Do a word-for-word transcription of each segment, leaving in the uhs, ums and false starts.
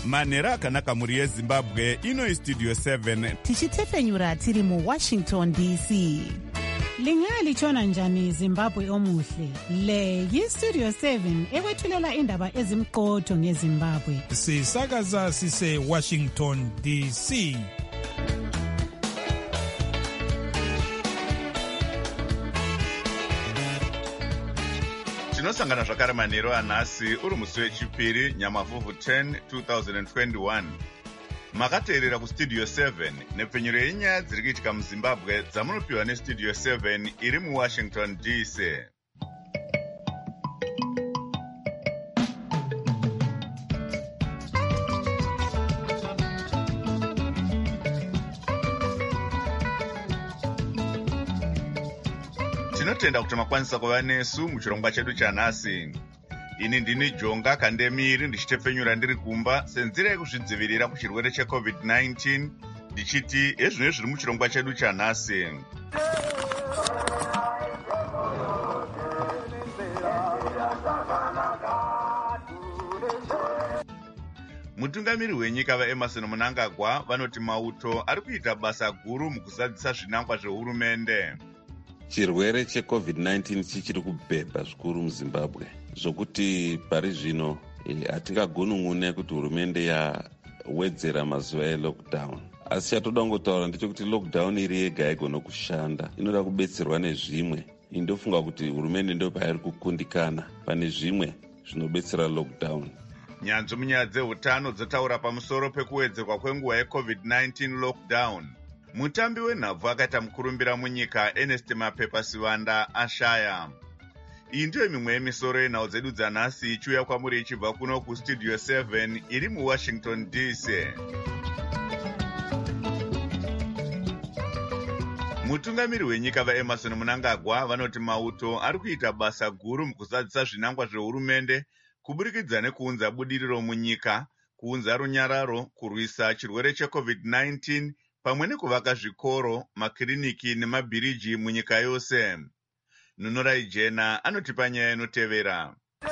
manhero akanaka muri yezimbabwe. Ino istudio seven tichitefenyura tiri mu Washington D C. Lingalitshona njani Zimbabwe omuhle? Le yistudio seven ekwethulela indaba ezimqotho ngeZimbabwe. Sisakaza sise Washington D C. tinosangana zvakare manhero anhasi uri musi wechipiri nyamavhuvhu ten twenty twenty-one. Makateerera kustudio seven nepfenyuro yenyaya dziri kuitika muZimbabwe dzamunopiwa nestudio seven iri muWashington D C. Tinotenda kuti makwanisa kuva nesu muchirongwa chedu chanhasi. Ini ndini Jonga Kandemiri ndichitefenyura ndiri kumba senzira yekuzvidzivirira kuchirwere checovid nineteen ndichiti ezvino zviri muchirongwa chedu chanhasi. Mutungamiri wenyika vaEmmerson Mnangagwa vanoti mauto ari kuita basa guru mukuzadzisa zvinangwa zvehurumende. Chirwere checovid nineteen chichiri kubhebha zvikuru muZimbabwe zvokuti pari zvino hatingagunun'une kuti hurumende yawedzera mazuva elockdown. Asi chatoda kungotaura ndechekuti lockdown iri yega haigona kushanda, inoda kubetserwa nezvimwe. Indofunga kuti hurumende ndo pairi kukundikana pane zvimwe zvinobetsera lockdown. Nyanzvi munyaya dzehutano dzotaura pamusoro pekuwedzerwa kwenguva yecovid nineteen lockdown. Mutambi wenhabvu akaita mukurumbira munyika Ernest Mapepa Sivanda ashaya. Iyi ndiyo mimwe yemisoro yenhau dzedu dzanhasi ichiuya kwamuri ichibva kuno kustudio seven iri muWashington D C. Mutungamiri wenyika vaEmmerson Mnangagwa vanoti mauto ari kuita basa guru mukuzadzisa zvinangwa zvehurumende kuburikidza nekuunza budiriro munyika, kuunza runyararo, kurwisa chirwere checovid nineteen pamwe nekuvaka zvikoro, makiriniki nemabhiriji munyika yose. Nunorai Jena anotipa nyaya inotevera.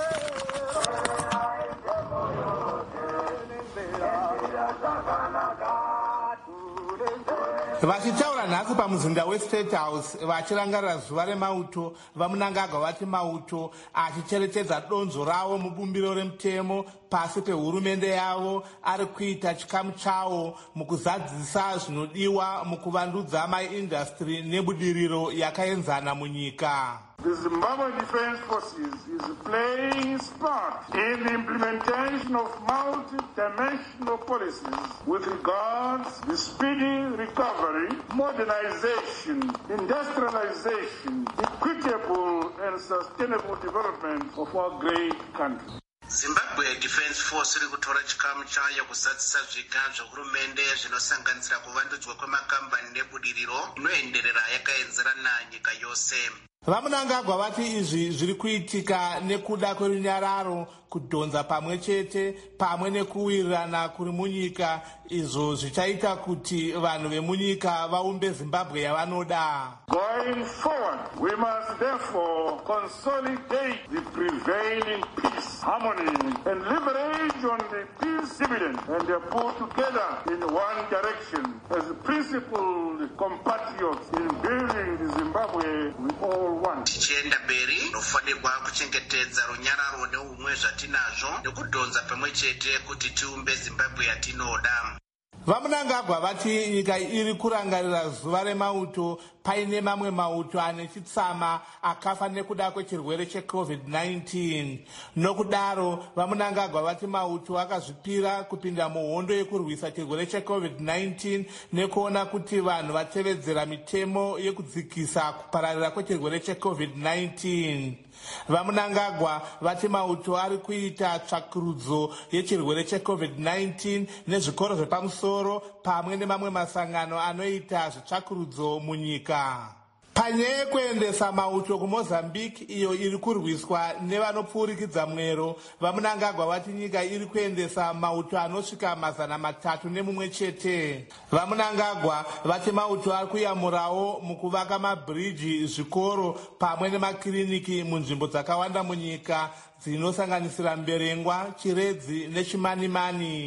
Vachitaura nhasi pamuzinda weState House vachirangarira zuva remauto, vaMnangagwa vati mauto achicherechedza donzo ravo mubumbiro remutemo pasi pehurumende yavo ari kuita chikamu chawo mukuzadzisa zvinodiwa mukuvandudza maindastry nebudiriro yakaenzana munyika. The Zimbabwe Defense Forces is playing its part in the implementation of multi-dimensional policies with regards to the speedy recovery, modernization, industrialization, equitable and sustainable development of our great country. Zimbabwe Defense Force iri kutora chikamu chayo kuzadzisa zviga zvehurumende zvinosanganisira kuvandudzwa kwemakambani nebudiriro inoenderera yakaenzerana nyika yose. VaMnangagwa vati izvi zviri kuitika nekuda kwerunyararo, kudhonza pamwe chete pamwe nekuwirirana kuri munyika, izvo zvichaita kuti vanhu vemunyika vaumbe Zimbabwe yavanoda. Going forward, we must therefore consolidate the prevailing peace, harmony, and leverage on the peace dividend and pull together in one direction as principled compatriots in building the Zimbabwe we all want. Tichienda mberi, nofanirwa kuchengetedza runyararo neumwe zvatinazvo nekudhonza pamwe chete kuti tiumbe Zimbabwe yatinoda. VaMnangagwa vati nyika iri kurangarira zuva remauto paine mamwe mauto ane chitsama akafa nekuda kwechirwere checovid nineteen. Nokudaro VaMnangagwa vati mauto akazvipira kupinda muhondo yekurwisa chirwere checovid nineteen nekuona kuti vanhu vatevedzera mitemo yekudzikisa kupararira kwechirwere checovid nineteen. VaMnangagwa vati mauto ari kuita tsvakurudzo yechirwere checovid nineteen nezvikoro zvepamusoro pamwe nemamwe masangano anoita zvitsvakurudzo munyika. Panyaya yekuendesa mauto kuMozambique iyo iri kurwiswa nevanopfuurikidza mwero, VaMnangagwa vati nyika iri kuendesa mauto anosvika mazana matatu nemumwe chete. VaMnangagwa vati mauto ari kuyamurawo mukuvaka mabhiriji, zvikoro pamwe nemakiriniki munzvimbo dzakawanda munyika dzinosanganisira Mberengwa, Chiredzi neChimanimani.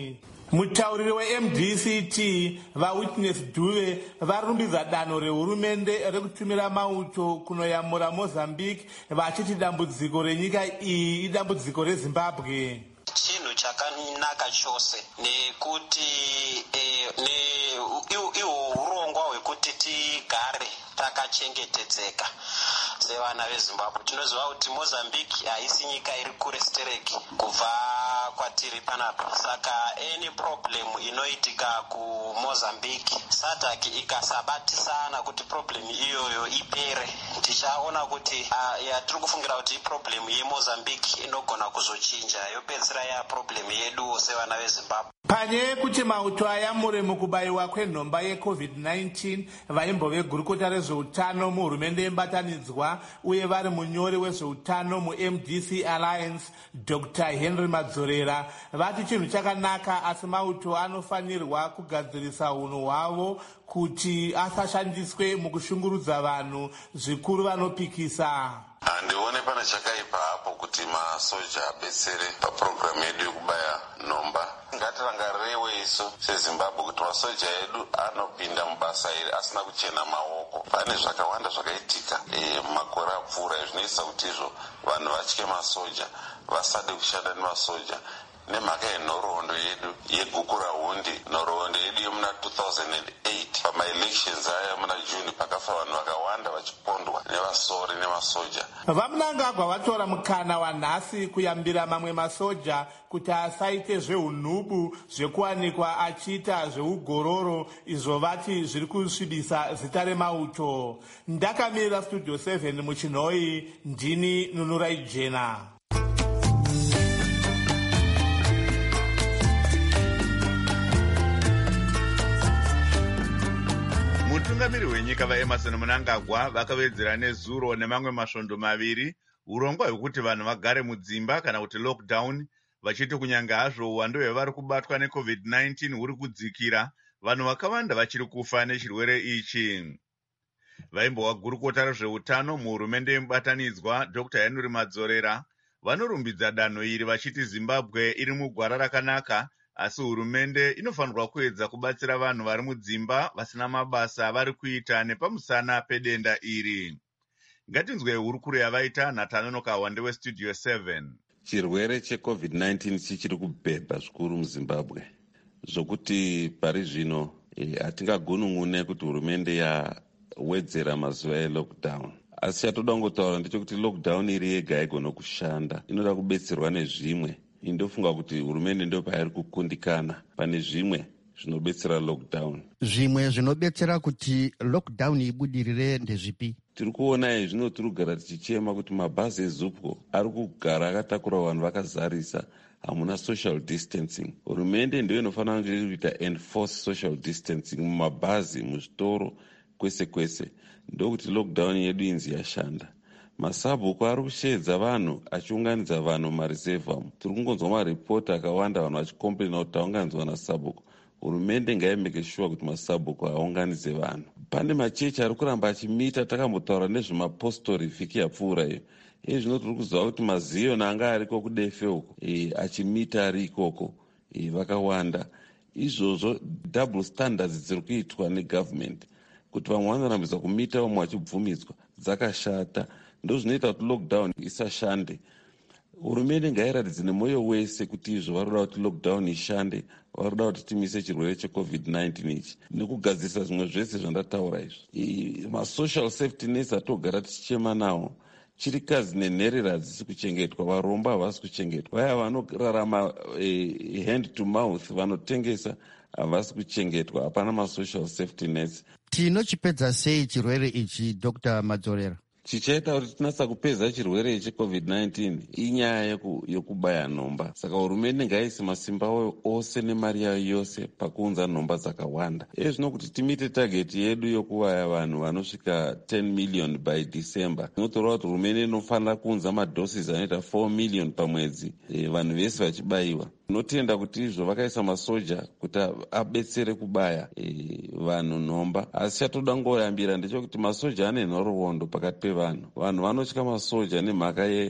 Mutauriri we-M D C T vaWitness Dube varumbidza danho rehurumende rekutumira mauto kunoyamura Mozambique vachiti dambudziko renyika iyi idambudziko reZimbabwe. Chinhu chakanaka chose nekuti ihwo urongwa hwekuti tigare takachengetedzeka sevana veZimbabwe. Tinoziva kuti Mozambique haisi nyika iri kure stereki kubva kwatiri panapa, saka any problem inoitika kuMozambique SADC ikasabatisana kuti problem iyoyo ipere, tichaona kuti uh, yatiri kufungira kuti problem yeMozambique inogona kuzochinja yopedzera ya problem yedu sevana veZimbabwe. Panyaya kuti mauto ayamure mukubayiwa kwenhomba yeCovid nineteen, vaimbo vegurukota rezveutano muhurumende yembatanidzwa uye vari munyori wezveutano muM D C Alliance Doctor Henry Madzorera vati chinhu chakanaka, asi mauto anofanirwa kugadzirisa unhu hwavo kuti asashandiswe mukushungurudza vanhu zvikuru vanopikisa. Handione pane chakaipa hapo kuti masoja abetsere papurogiramu yedu yekubaya nhomba. Ngatirangarewo isu seZimbabwe kuti masoja edu anopinda mubasa iri asina kuchena maoko. Pane zvakawanda zvakaitika mumakore apfuura zvinoisa kuti izvo vanhu vatye masoja, vasade kushanda nemasoja. Nemhaka yenhoroondo yedu yegukura hundi, nhoroondo yedu yemuna two thousand eight pama-elections aya muna June pakafa vanhu vakawanda vachipondwa nevasori nemasoja. Vamunangagwa vatora mukana wanhasi kuyambira mamwe masoja kuti asaite zveunhubu zvekuwanikwa achiita zveugororo, izvo vati zviri kusvibisa zita remauto. Ndakamirira Studio seven muchinhoi, ndini Nunurai Jena. Mutungamiri wenyika vaEmerson Mnangagwa vakawedzera nezuro nemamwe masvondo maviri urongwa hwekuti vanhu vagare mudzimba kana kuti lockdown, vachiti kunyange hazvo uwandu hwevari kubatwa neCovid nineteen huri kudzikira, vanhu vakawanda vachiri kufa nechirwere ichi. Vaimbo vagurukota rezveutano muhurumende yemubatanidzwa Doctor Henry Madzorera vanorumbidza danho iri vachiti Zimbabwe iri mugwara rakanaka, asi hurumende inofanirwa kuedza kubatsira vanhu vari mudzimba vasina mabasa vari kuita nepamusana pedenda iri. Ngatinzwe hurukuro yavaita Nathaniel Wande weStudio seven. Chirwere cheCovid nineteen chichiri kubhebha zvikuru muZimbabwe, zvokuti pari zvino hatingagunun'une kuti hurumende yawedzera mazuva elockdown. Asi chatoda kungotaura ndechekuti lockdown iri yega haigona kushanda, inoda kubetserwa nezvimwe. Indofunga kuti hurumende ndo pairi kukundikana pane zvimwe zvinobetsera lockdown. Zvimwe zvinobetsera kuti lockdown ibudirire ndezvipi? Tiri kuona izvi zvino tiri kugara tichichema kuti mabhazi eZupco ari kugara akatakura vanhu vakazarisa, hamuna social distancing. Hurumende ndiyo inofanira kuita enforce social distancing mumabhazi, muzvitoro, kwese kwese. Ndokuti lockdown yedu inzi yashanda. Masabhuku ari kushedza vanhu achiunganidza vanhu mumareserve. Tiri kungonzwa maripoti akawanda vanhu vachikomplaina kuti taunganidzwa nasabhuku. Hurumende ngaimeke sure kuti masabhuku aunganidze vanhu. Pane machechi ari kuramba achimita, takambotaura nezvemapostori vhiki yapfuura iyo. Izvi zvino tiri kuziva kuti maziyo anga ariko kudefe uko e, achimita ari ikoko e, vakawanda. Izvozvo double standards dziri kuitwa negovernment kuti vamwe vanorambidza kumita vamwe vachibvumidzwa dzakashata. Ndo zvinoita kuti lockdown isashande. Hurumende ngairatidze nemwoyo wese kuti izvo vari kuda kuti lockdown ishande, vari kuda kuti timise chirwere cheCovid nineteen ichi nekugadzirisa zvimwe zvese zvandataura izvi. Masocial safety nets atogara tichichema nawo, chirikazi nenherera hadzisi kuchengetwa, varombo havasi kuchengetwa, vaya vanorarama e, hand to mouth vanotengesa havasi kuchengetwa, hapana masocial safety nets. Tinochipedza sei chirwere ichi, Doctor Madzorera? Chichaita kuti tinatsa kupedza chirwere cheCovid nineteen inyaya yokubaya nhomba. Saka hurumende ngaise masimba ose nemari yayo yose pakuunza nhomba dzakawanda. Izvi zvino kuti timite tageti yedu yokuvaya vanhu vanosvika ten million by December. Inotorwa kuti hurumende inofanira kuunza madoses anoita four million pamwedzi, e, vanhu vese vachibayiwa. Tinotenda kuti izvo vakaisa masoja kuti abetsere kubaya e, vanhu nhomba. Asi chatoda ngoyambira ndechekuti masoja ane nhoroondo pakati pevanhu. Vanhu vanotya masoja nemhaka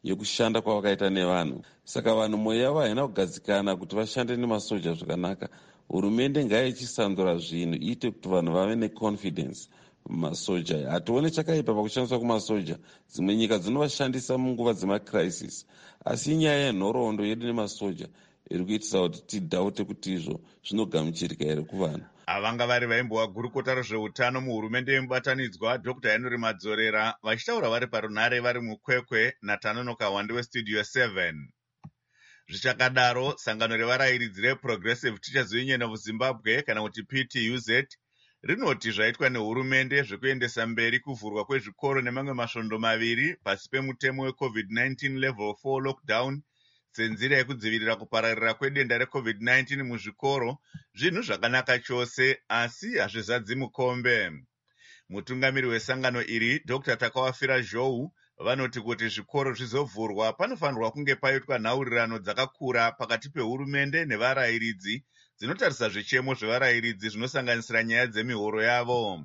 yekushanda kwavakaita nevanhu. Saka vanhu mwoyo yavo haina kugadzikana kuti vashande nemasoja zvakanaka. Hurumende ngaichisanzura zvinhu iite kuti vanhu vave neconfidence mumasoja. Hatione chakaipa pakushandiswa kumasoja. Dzimwe nyika dzinovashandisa munguva dzemacrisis, asi inyaya yenhoroondo yedu nemasoja iri kuitisa kuti tidhaute kuti izvo zvinogamuchirika here kuvanhu. Avanga vari vaimbova gurukota rezveutano muhurumende yemubatanidzwa Dr Henry Madzorera vachitaura vari parunhare vari mukwekwe naTanonoka Wande westudio seven. Zvichakadaro, sangano revarayiridzi reProgressive Teachers Union of Zimbabwe kana kuti P T U Z rinoti zvaitwa nehurumende zvekuendesa mberi kuvhurwa kwezvikoro nemamwe masvondo maviri pasi pemutemo weCovid nineteen level four lockdown senzira yekudzivirira kupararira kwedenda reCovid nineteen muzvikoro zvinhu zvakanaka chose, asi hazvizadzi mukombe. Mutungamiri wesangano iri Dr Takawafira Zhou vanoti kuti zvikoro zvizovhurwa panofanirwa kunge paitwa nhaurirano dzakakura pakati pehurumende nevarayiridzi dzinotarisa zvichemo zvevarayiridzi zvinosanganisira nyaya dzemihoro yavo.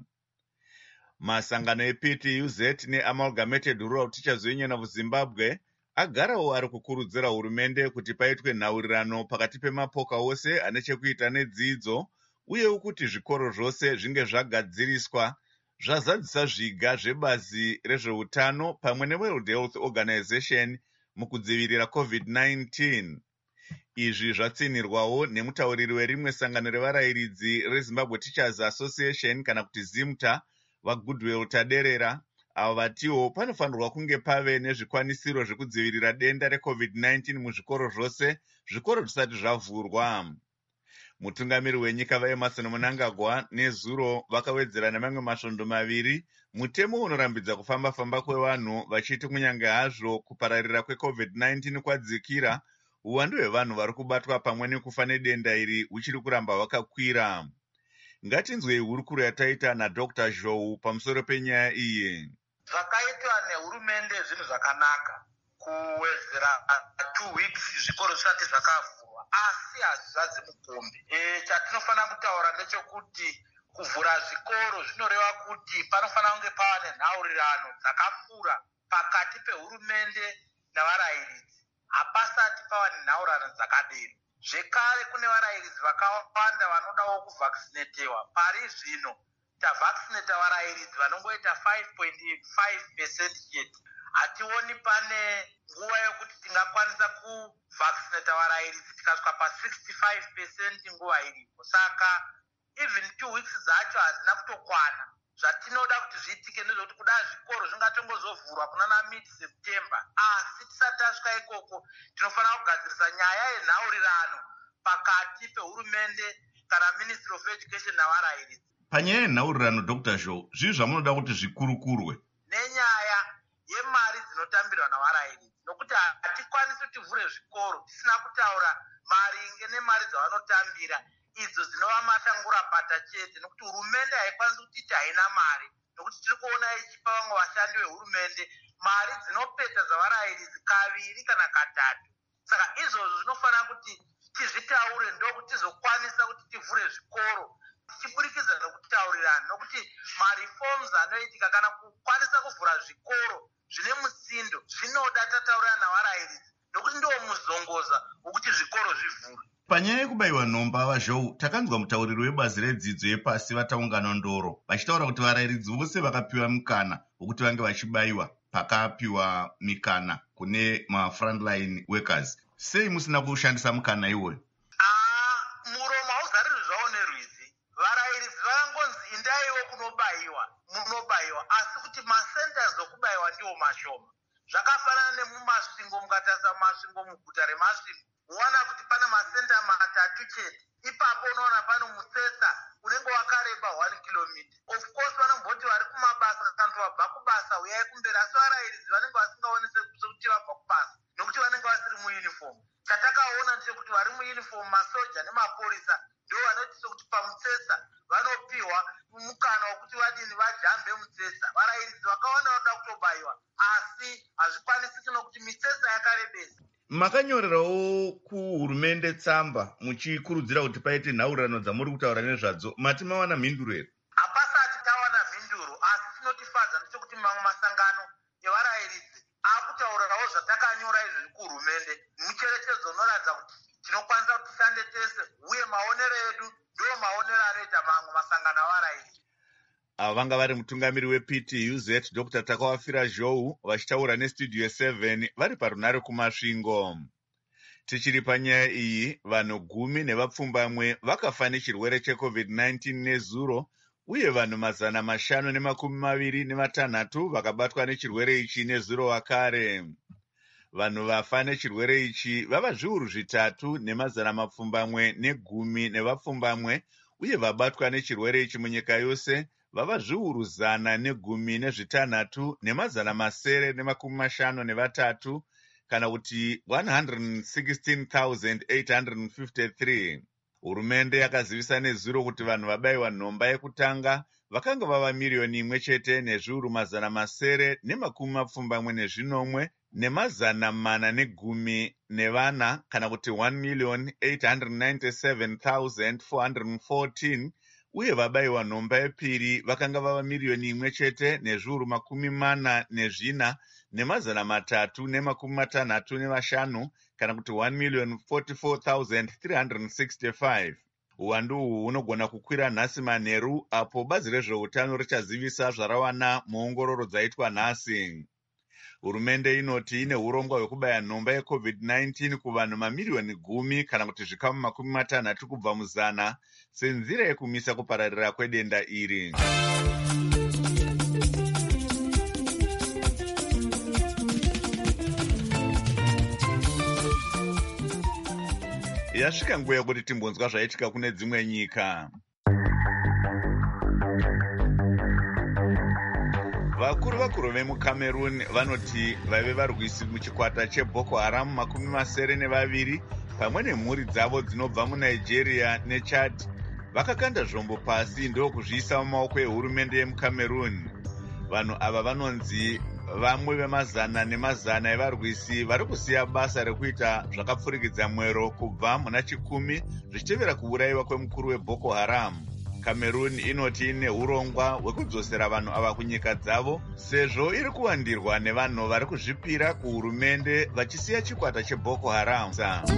Masangano eP T U Z neAmalgamated Rural Teachers Union of Zimbabwe agarawo ari kukurudzira hurumende kuti paitwe nhaurirano pakati pemapoka ose ane chekuita nedzidzo, uye kuti zvikoro zvose zvinge zvagadziriswa zvazadzisa zviga zvebazi rezveutano pamwe neWorld Health Organization mukudzivirira COVID nineteen. Izvi zvatsinirwawo nemutauriri werimwe sangano revarayiridzi reZimbabwe Teachers Association kana kuti ZIMTA vaGoodwill Taderera, avo vatiwo panofanirwa kunge pave nezvikwanisiro zvekudzivirira denda reCovid nineteen muzvikoro zvose, zvikoro zvisati zvavhurwa. Mutungamiri wenyika vaEmerson Mnangagwa nezuro vakawedzera nemamwe masvondo maviri mutemo unorambidza kufamba-famba kwevanhu vachiti kunyange hazvo kupararira kweCovid nineteen kwadzikira, uwandu hwevanhu vari kubatwa pamwe nekufa nedenda iri huchiri kuramba hwakakwira. Ngatinzwei hurukuro yataita naDr Zhou pamusoro penyaya iyi. Zvakaitwa nehurumende zvinhu zvakanaka kuwedzera two weeks zvikoro zvisati zvakavhurwa, asi hazvizadzi mukombe. E, chatinofanira kutaura ndechekuti kuvhura zvikoro zvinoreva kuti panofanira kunge pava nenhaurirano dzakakura pakati pehurumende navarayiridzi. Hapasati pava nenhaurirano dzakadero. Zvekare kune varayiridzi vakawanda vanodawo kuvhaksinetewa. Pari zvino tavhakisineta varayiridzi vanongoita five point five percent chete. Hationi pane nguva yokuti tingakwanisa kuvhakisineta varayiridzi tikasvika pa sixty-five percent nguva iripo. Saka even two weeks dzacho hazina kutokwana. Zvatinoda kuti zviitike ndezvekuti kudai zvikoro zvingatongozovhurwa kuna na mid September, asi tisati tasvika ikoko tinofanira kugadzirisa nyaya yenhaurirano pakati pehurumende kana Ministry of Education navarayiridzi. Panyaya yenhaurirano Dr Zhou, zvii zvamunoda kuti zvikurukurwe? Nenyaya yemari dzinotambirwa navarayiridzi, nokuti hatikwanisi kuti tivhure zvikoro tisina kutaura maringe nemari dzavanotambira idzo dzinova matangura pata chete, nokuti hurumende haikwanisi kutiti haina mari, nokuti tiri kuona ichipa vamwe vashandi vehurumende mari dzinopeta zvavarayiridzi kaviri kana katatu. Saka izvozvo zvinofanira kuti tizvitaure ndokuti tizokwanisa kuti tivhure zvikoro tichiburikidza nokutaurirana, nokuti mariforms anoitika kana kukwanisa kuvhura zvikoro zvine musindo zvinoda tataurirana navarayiridzi, nokuti ndiwo muzongoza wokuti zvikoro zvivhurwe. Panyaya yekubayiwa nhomba vaZhou, takanzwa mutauriri webazi redzidzo yepasi vataungana ndoro vachitaura kuti varayiridzi vose vakapiwa mukana wokuti vange vachibayiwa pakapiwa mikana kune mafrontline workers. Sei musina kushandisa mukana iwoyo? Muromo hauzarirwi zvavo nerwizi. Varayiridzi vakangonzi indaiwo kunobayiwa, munobayiwa, asi kuti macenters okubayiwa ndiwo mashoma. Zvakafanana nemumasvingo, mukatarisa masvingo muguta remasvingo, unoona kuti pane masenta matatu chete. Ipapo unoona pano mutsetse unenge wakareba one kilometer. Of course vanomboti vari kumabasa kana vabva kubasa uyai kumberi, asi varayiridzi vanenge vasingaonese kuti vabva kubasa nokuti vanenge vasiri muuniform. Chatakaona ndechekuti vari muuniform, masoja nemapolisa, ndivo vanoitisa kuti pamutsetse vanopiwa mukana wokuti vadini vajambe mutsetse. Varayiridzi vakawanda vanoda kutobayiwa, asi hazvikwanisiki nokuti mitsetse yakarebesa. Makanyorerawo kuhurumende tsamba muchikurudzira kuti paite nhaurirano dzamuri kutaura nezvadzo, mati mawana mhinduro here? Hapasati tawana mhinduro, asi chinotifadza ndechekuti mamwe masangano evarayiridzi akutaurirawo zvatakanyora izvi kuhurumende mucherechedzo unoratidza kuti tinokwanisa kuti tishande tese uye maonero edu ndo maonero anoita mamwe masangano avaraisi. Ava vanga vari mutungamiri weP T U Z Dr Takawafira Zhou vachitaura nestudio seven vari parunare kumasvingo. Tichiri panyaya iyi, vanhu gumi nevapfumbamwe vakafa nechirwere cheCovid nineteen nezuro, uye vanhu mazana mashanu nemakumi maviri nematanhatu vakabatwa nechirwere ichi nezuro wakare. Vanhu vafa nechirwere ichi vava zviuru zvitatu nemazana mapfumbamwe negumi nevapfumbamwe, uye vabatwa nechirwere ichi munyika yose vava zviuru zana negumi nezvitanhatu nemazana masere nemakumi mashanu nevatatu, kana kuti one hundred sixteen thousand eight hundred fifty-three. Hurumende yakazivisa nezuro kuti vanhu vabayiwa nhomba yekutanga vakanga vava miriyoni imwe chete nezviuru mazana masere nemakumi mapfumbamwe nezvinomwe nemazana mana negumi nevana, kana kuti one million eight hundred ninety-seven thousand four hundred fourteen, uye vabayiwa nhomba yepiri vakanga vava miriyoni imwe chete nezviuru makumi mana nezvina nemazana matatu nemakumi matanhatu nevashanu, kana kuti one million forty-four thousand three hundred sixty-five. Uwandu uhu hunogona kukwira nhasi manheru apo bazi rezveutano richazivisa zvarawana muongororo dzaitwa nhasi. Hurumende inoti ine urongwa hwekubaya nhomba yeCovid nineteen kuvanhu mamiriyoni gumi kana kuti zvikamu makumi matanhatu kubva muzana senzira yekumisa kupararira kwedenda iri. Yasvika nguva yekuti timbonzwa zvaitika kune dzimwe nyika. Vakuru vakuru vemuCameroon vanoti vaive varwisi muchikwata cheBoko Haram makumi masere nevaviri pamwe nemhuri dzavo dzinobva muNigeria neChad vakakanda zvombo pasi ndokuzviisa mumaoko ehurumende yemuCameroon. Vanhu ava vanonzi vamwe vemazana nemazana evarwisi vari kusiya basa rekuita zvakapfurikidza mwero kubva muna chikumi zvichitevera kuurayiwa kwemukuru weBoko Haram. Cameroon inoti ine urongwa hwekudzosera vanhu ava kunyika dzavo sezvo iri kuwandirwa nevanhu vari kuzvipira kuhurumende vachisiya chikwata cheBoko Haram.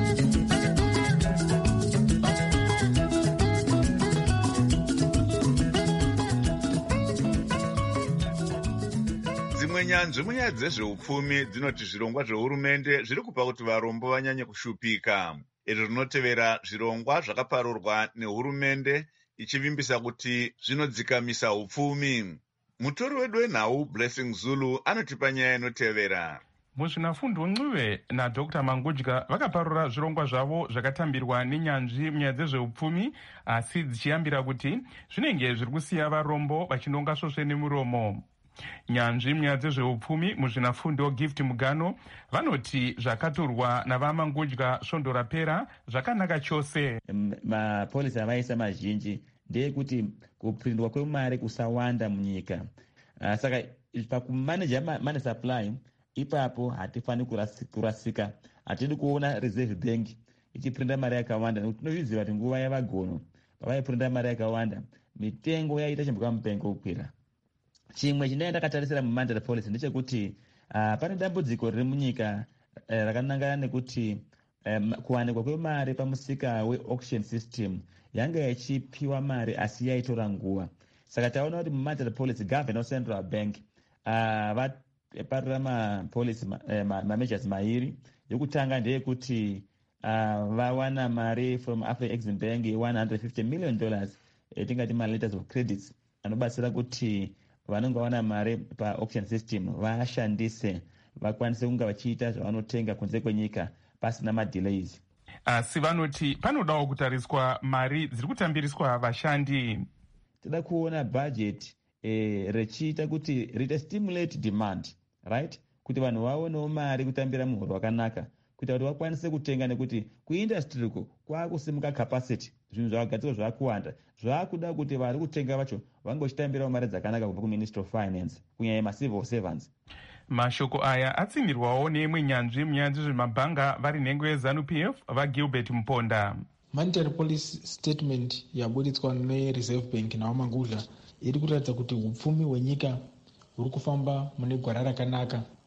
Dzimwe nyanzvi munyaya dzezveupfumi dzinoti zvirongwa zvehurumende zviri kupa kuti varombo vanyanye kushupika. Izvo zvinotevera zvirongwa zvakaparurwa nehurumende ichivimbisa kuti zvinodzikamisa upfumi. Mutori wedu wenhau Blessing Zulu anotipa nyaya inotevera. Muzvinafundo Ncube naDr Mangudya vakaparura zvirongwa zvavo zvakatambirwa nenyanzvi munyaya dzezveupfumi, asi dzichiyambira kuti zvinenge zviri kusiya varombo vachinonga svosve nemuromo. Nyanzvi munyaya dzezveupfumi muzvinafundo Gift Mugano vanoti zvakatorwa navaMangudya svondo rapera zvakanaka chose. Mapolisi avaisa mazhinji ndeyekuti kupindwa kwemari kusawanda munyika. Uh, saka pakumaneja money supply ipapo hatifani kurasika. Hatidi kuona Reserve Bank ichiprinda mari yakawanda nekuti tinozviziva kuti nguva yavagono pavaiprinda mari yakawanda mitengo yaita chimbuka mupengo kukwira. Chimwe chinenge ndakatarisira mumandara policy ndechekuti uh, pane dambudziko riri munyika uh, rakanangana nekuti um, kuwanikwa kwemari pamusika we-auction system yanga ichipiwa mari asi yaitora nguva. Saka taona kuti mumandara policy governor central bank uh, vaparura mapolicy mameasures ma, uh, mairi. Yekutanga ndeyekuti uh, vawana mari from Africa Exim Bank one hundred fifty million dollars etingati ma letters of credits anobatsira kuti vanonga wana mari pa-auction system vashandise vakwanise kunga vachiita zvavanotenga kunze kwenyika pasina madelays. Asi vanoti panodawo kutariswa mari dziri kutambiriswa vashandi. Tida kuona budget eh, rechiita kuti rita stimulate demand, right? Kuti vanhu vaonewo mari kutambira muhoro wakanaka, kuti vanhu vakwanise kutenga nekuti kuindustry ko kwakusimuka capacity, zvinhu zvakagadzirwa zvakuwanda, zvakuda kuti vari kutenga vacho vangochitambirawo mari dzakanaka kubva kuMinister of Finance kunyanya macivil servants. Mashoko aya atsimirwawo neimwe nyanzvi munyaya dzezvemabhanga vari nhengo yeZANU P F vaGilbert Mponda. Monetary policy statement yaburitswa neReserve Bank naVaMangudya iri kuratidza kuti upfumi hwenyika huri kufamba mune gwara rakanaka.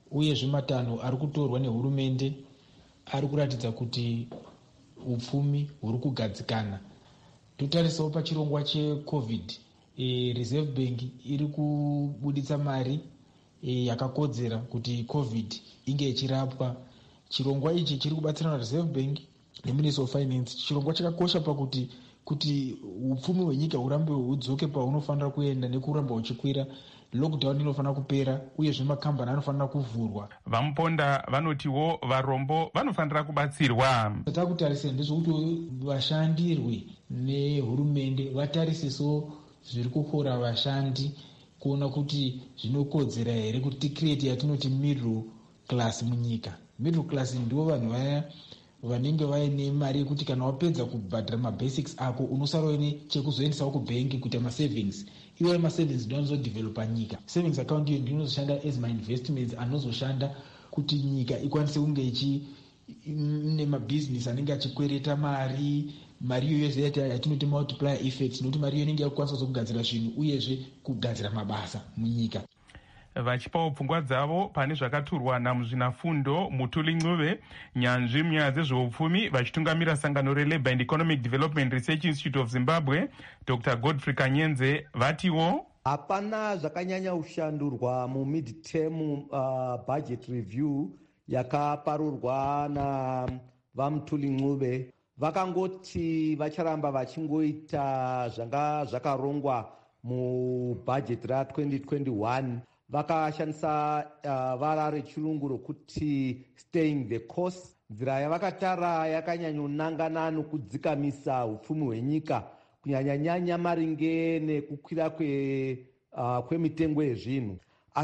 uyezve matanho ari kutorwa nehurumende ari kuratidza kuti upfumi huri kugadzikana. Totarisawo pachirongwa checovid, e, reserve bank iri kubuditsa mari e, yakakodzera kuti covid inge ichirapwa. Chirongwa ichi chiri kubatsirana na reserve bank neministry of finance. Chirongwa chakakosha pakuti kuti upfumi hwenyika hurambe hudzoke paunofanira kuenda nekuramba huchikwira. Lockdown inofanira kupera uyezve makambani anofanira kuvhurwa. Vamuponda vanotiwo varombo vanofanira kubatsirwa. Takutarisa ndezvokuti vashandirwe nehurumende vatarisiso zviri kukora vashandi kuona kuti zvinokodzera here kuti tikireti yatinoti middle class munyika. Middle class ndivo vanhu vaya vanenge vaine mari yekuti kana wapedza kubhadhara mabasics ako unosara uine chekuzoendesawo kubhengi kuita masavings. Iwe masavings ndo anozodevelopa nyika. Savings account iyo ndinozoshanda as my investments anozoshanda kuti nyika ikwanise kunge ichi nemabhizinesi anenge achikwereta mari. Mari iyo yose yatinoti multiplier effect, nokuti mari iyo inenge yakukwanisa kugadzira zvinhu uyezve kugadzira mabasa munyika. Vachipawo pfungwa dzavo pane zvakaturwa namuzvinafundo Mutuli Ncube, nyanzvi munyaya dzezveupfumi, vachitungamira sangano reLabour and Economic Development Research Institute of Zimbabwe, Doctor Godfrey Kanyenze, vatiwo hapana zvakanyanya kushandurwa mu mid-term uh, budget review yakaparurwa na vaMutuli Ncube. Vakangoti vacharamba vachingoita zvanga zvakarongwa mu budget ra twenty twenty-one. Vakashandisa uh, vara rechirungu rokuti staying the course. Nzira yavakatara yakanyanyonangana nokudzikamisa upfumi hwenyika kunyanyanyanya maringe nekukwira kwe uh, kwemitengo yezvinhu.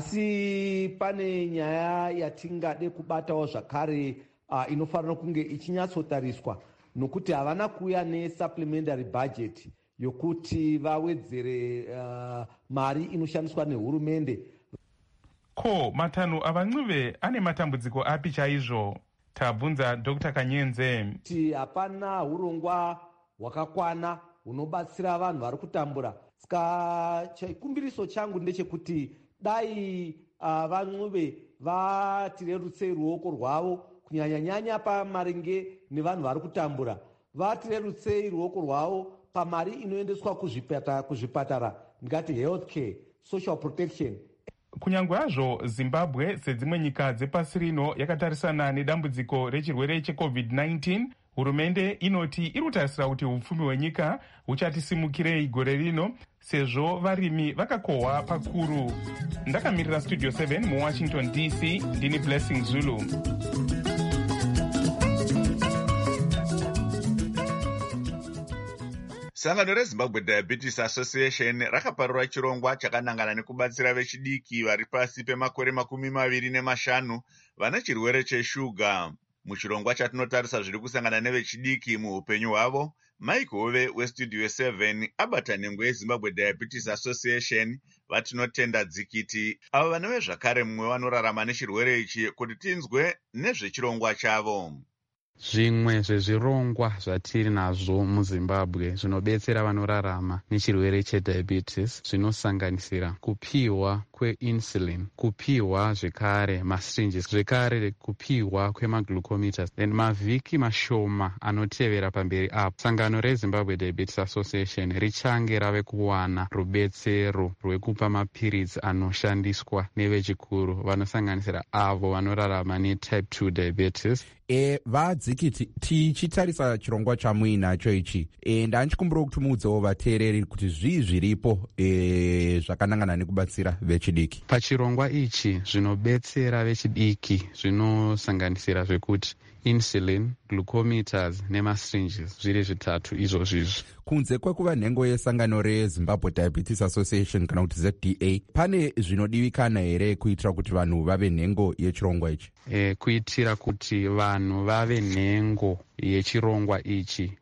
Asi pane nyaya yatingade kubatawo zvakare uh, inofanira kunge ichinyatsotariswa, nokuti havana kuuya nesupplementary budget yokuti vawedzere uh, mari inoshandiswa nehurumende. Ko matanho avaNcube ane matambudziko api chaizvo? Tabvunza Doctor Kanyenze. Kuti hapana urongwa hwakakwana hunobatsira vanhu vari kutambura. Saka chikumbiriso changu ndechekuti dai uh, vaNcube vatirerutsei ruoko rwavo kunyanyanyanya pamaringe nevanhu vari kutambura. Vatirerutsei ruoko rwavo pamari inoendeswa kuzvipatara, kuzvipatara ndingati health care, social protection. Kunyange hazvo Zimbabwe sedzimwe nyika dzepasi rino yakatarisana nedambudziko rechirwere checovid nineteen, hurumende inoti iri kutarisira kuti upfumi hwenyika huchatisimukirei gore rino sezvo varimi vakakohwa pakuru. Ndakamirira Studio seven muWashington D C, ndini Blessing Zulu. Sangano reZimbabwe Diabetes Association rakaparura chirongwa chakanangana nekubatsira vechidiki vari pasi pemakore makumi maviri nemashanu vane chirwere cheshuga. Muchirongwa chatinotarisa zviri kusangana nevechidiki muupenyu hwavo, Mike Hove weStudio seven abatanengwe yeZimbabwe Diabetes Association vatinotenda dzikiti avo vanove zvakare mumwe vanorarama nechirwere ichi kuti tinzwe nezvechirongwa chavo. Zvimwe zvezvirongwa zvatiri nazvo muZimbabwe zvinobetsera vanorarama nechirwere chediabetes zvinosanganisira kupiwa kweinsulin, kupiwa zvekare masyringes, zvekare kupiwa kwemaglucometers, and mavhiki mashoma anotevera pamberi apo sangano reZimbabwe Diabetes Association richange rave kuwana rubetsero rwekupa mapiritsi anoshandiswa nevechikuru vanosanganisira avo vanorarama netype two diabetes. E, vadzikiti tichitarisa chirongwa chamuinacho ichi, e, ndanchikumbira kuti muudzewo vateereri kuti zvii zviripo e, zvakanangana nekubatsira vechidiki. Pachirongwa ichi zvinobetsera vechidiki zvinosanganisira zvekuti insulin, glucometers nemasyringes, zviri zvitatu izvozvizvi. Kunze kwekuva nhengo yesangano reZimbabwe Diabetes Association kana kuti Z D A, pane zvinodivikana here kuitira kuti vanhu vave nhengo yechirongwa ichi? E, kuitira kuti vanhu vave nhengo yechirongwa ichi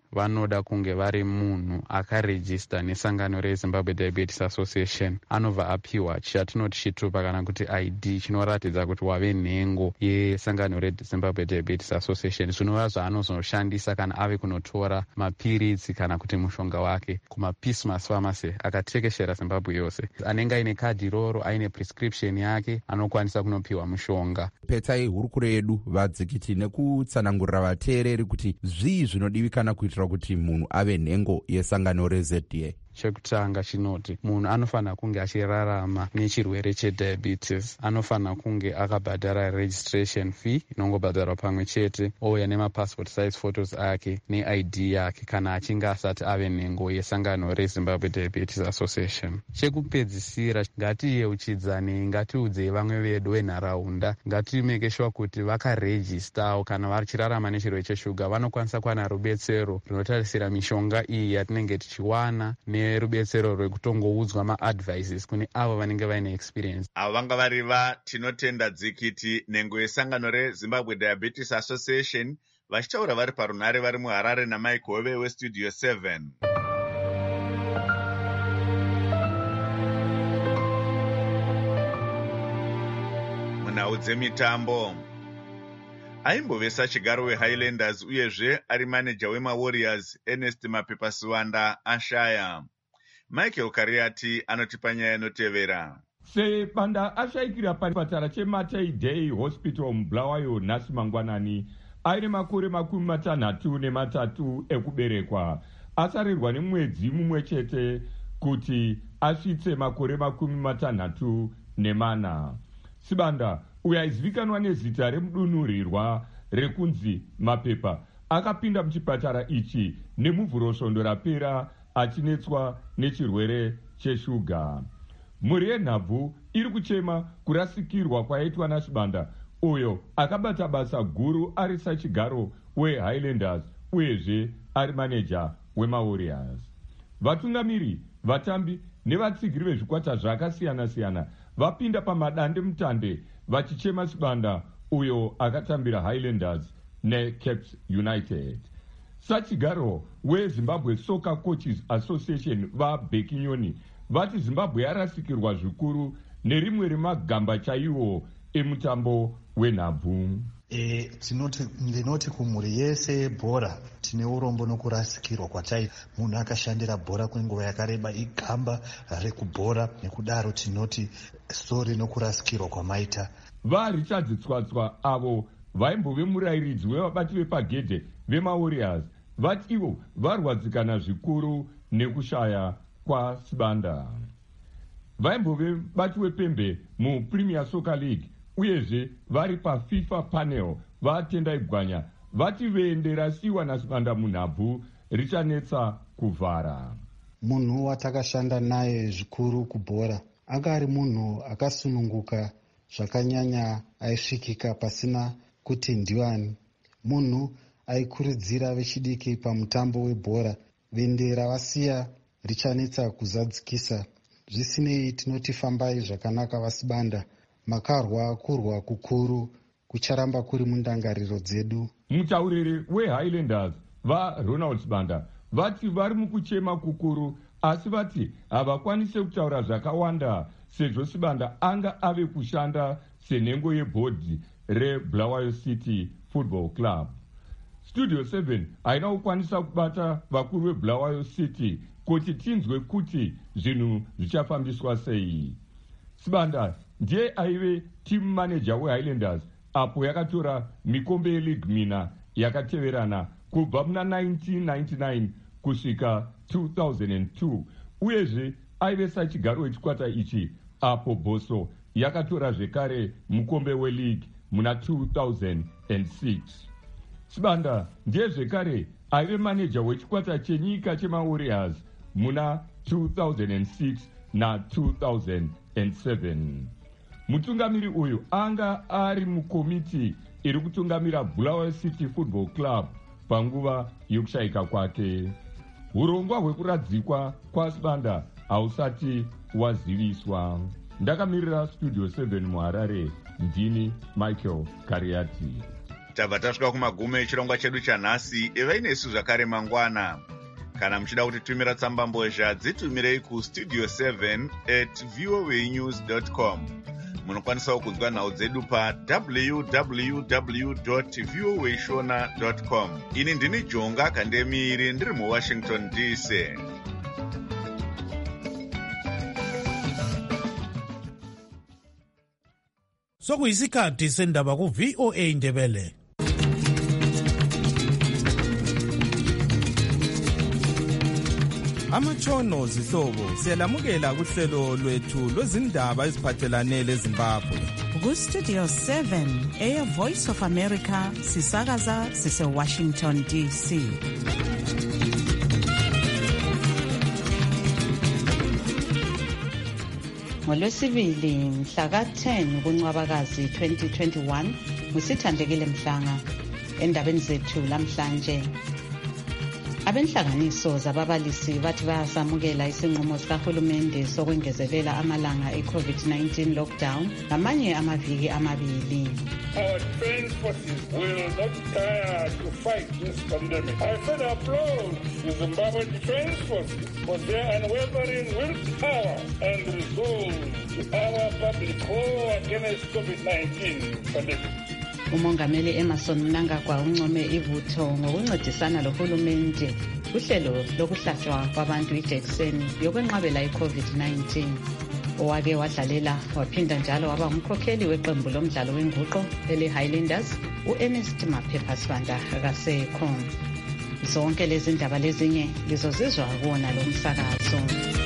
vanoda kunge vari munhu akarejista nesangano rezimbabwe diabetes association, anobva apiwa chatinoti chitupa kana kuti I D chinoratidza kuti wave nhengo yesangano rezimbabwe diabetes association, zvinova zvaanozoshandisa kana ave kunotora mapiritsi kana kuti mushonga wake kumapismas pharmacy akatekeshera zimbabwe yose. Anenge aine kadhi iroro, aine prescription yake, anokwanisa kunopiwa mushonga. Petsai hurukuro yedu vadzikiti nekutsanangurira vateereri kuti zvii zvinodivikana kuitira kuti munhu ave nhengo yesangano reZ D A. Chekutanga chinoti munhu anofanira kunge achirarama nechirwere chediabetes, anofanira kunge akabhadhara registration fee inongobhadharwa pamwe chete, ouya nemapassport size photos ake neI D yake kana achinge asati ave nhengo yesangano rezimbabwe diabetes association. Chekupedzisira, ngatiyeuchidzanei, ngatiudzei vamwe vedu venharaunda, ngatimeke sure kuti vakaregistawo kana vachirarama nechirwere cheshuga vanokwanisa kuwana rubetsero runotarisira mishonga iyi yatinenge tichiwana nerubetsero rwekutongoudzwa maadvices kune avo vanenge vaine experience. Avo vanga vari vaTinotenda Dzikiti, nhengo yesangano reZimbabwe Diabetes Association, vachitaura vari parunhare vari muHarare naMike Hove weStudio seven. Munhau dzemitambo, aimbovesa chigaro weHighlanders uyezve ari maneja wemaWarriors Ernest Mapepa Siwanda ashaya. Michael Kariati anotipa nyaya inotevera. Sebanda ashayikira pachipatara cheMatai Day Hospital muBulawayo nhasi mangwanani, aine makore makumi matanhatu nematatu ekuberekwa, asarirwa nemwedzi mumwe chete kuti asvitse makore makumi matanhatu nemana. Sibanda, uyo aizivikanwa nezita remudunhurirwa rekunzi Mapepa, akapinda muchipatara ichi nemuvhurosvondo rapera achinetswa nechirwere cheshuga. Mhuri yenhabvu iri kuchema kurasikirwa kwaitwa naSibanda, uyo akabata basa guru ari sachigaro weHighlanders uyezve ari maneja wemaWarriors. Vatungamiri, vatambi nevatsigiri vezvikwata zvakasiyana-siyana vapinda pamadande mutande vachichema Sibanda, uyo akatambira Highlanders neCaps United. Sachigaro weZimbabwe Soccer Coaches Association vaBhekinyoni vati Zimbabwe yarasikirwa zvikuru nerimwe remagamba chaiwo emutambo wenhabvu. E, tinoti, ndinoti kumhuri yese yebhora tine urombo nokurasikirwa kwataita. Munhu akashandira bhora kwenguva yakareba igamba rekubhora, nekudaro tinoti sori nokurasikirwa kwamaita. VaRichard Tswatswa avo vaimbove murayiridzi wevabati vepagedhe vemaWarriors vati ivo varwadzikana zvikuru nekushaya kwaSibanda. Vaimbove bati wepembe muPremier Soccer League uyezve vari paFIFA panel vatendai gwanya vati vende rasiwa naSibanda munhabvu richanetsa kuvhara. Munhu watakashanda naye zvikuru kubhora anga ari munhu akasununguka zvakanyanya, aisvikika pasina kuti ndiwani, munhu aikurudzira vechidiki pamutambo webhora, vende ravasiya richanetsa kuzadzikisa. Zvisinei, tinoti fambai zvakanaka vaSibanda, makarwa kurwa kukuru kucharamba kuri mundangariro dzedu. Mutauriri weHighlanders vaRonald Sibanda vati vari mukuchema kukuru, asi vati havakwanise kutaura zvakawanda sezvo Sibanda anga ave kushanda senhengo yebhodhi reBulawayo City Football Club. Studio seven haina kukwanisa kubata vakuru veBulawayo City kuti tinzwe kuti zvinhu zvichafambiswa sei. Sibanda ndiye aive team manager weHighlanders apo yakatora mikombe yeleague mina yakateverana kubva muna nineteen ninety-nine kusvika two thousand two, uyezve aive sachigaro wechikwata ichi apo Boso yakatora zvekare mukombe weleague muna two thousand six. Sibanda ndiye zvekare aive manager wechikwata chenyika chemaWarriors muna two thousand six na two thousand seven. Mutungamiri uyu anga ari mukomiti iri kutungamira Bulawayo City Football Club panguva yokushayika kwake. Urongwa hwekuradzikwa kwaSibanda hausati waziviswa. Ndakamirira Studio seven muHarare, ndini Michael Kariati. tabva tasvika kumagumo echirongwa chedu chanhasi. evai nesu zvakare mangwana. Kana muchida kutitumira tsambambozha dzitumirei kustudio seven at voanews dot com. Munokwanisawo kunzwa nhau dzedu pa w w w dot voa shona dot com. Ini ndini Jonga Kandemiri ndiri muWashington D C. Sokuyisikhathi sendaba ku-V O A Ndebele. Amatshono zihlobo siyalamukela kuhlelo lwethu lwezindaba eziphathelane leZimbabwe. Ku-Studio seven, Air Voice of America, sisakaza sise-Washington D C. NgoLwesibili mhla ka-ten kuNcwabakazi twenty twenty-one, nguSithandekile Mhlanga. Endabeni zethu lamhlanje, abenhlanganiso zababalisi bathi bayasamukela isinqumo sikahulumende sokwengezelela amalanga e-COVID nineteen lockdown ngamanye amaviki amabili. Our defense forces will not tire to fight this pandemic. I further applaud the Zimbabwe Defense Forces for their unwavering willpower and resolve to our public war against COVID nineteen pandemic. Umongameli Emerson Mnangagwa uncome ibutho ngokuncedisana lohulumende kuhlelo lokuhlatshwa kwabantu ijekiseni yokwenqabela i-COVID nineteen. Owake wadlalela waphinda njalo waba ngumkhokheli weqembu lomdlalo wenguqo ele-Highlanders u-Ernest Maphepha Sibanda kasekho. Zonke lezi ndaba lezinye lizozizwa kuwona lo msakazo.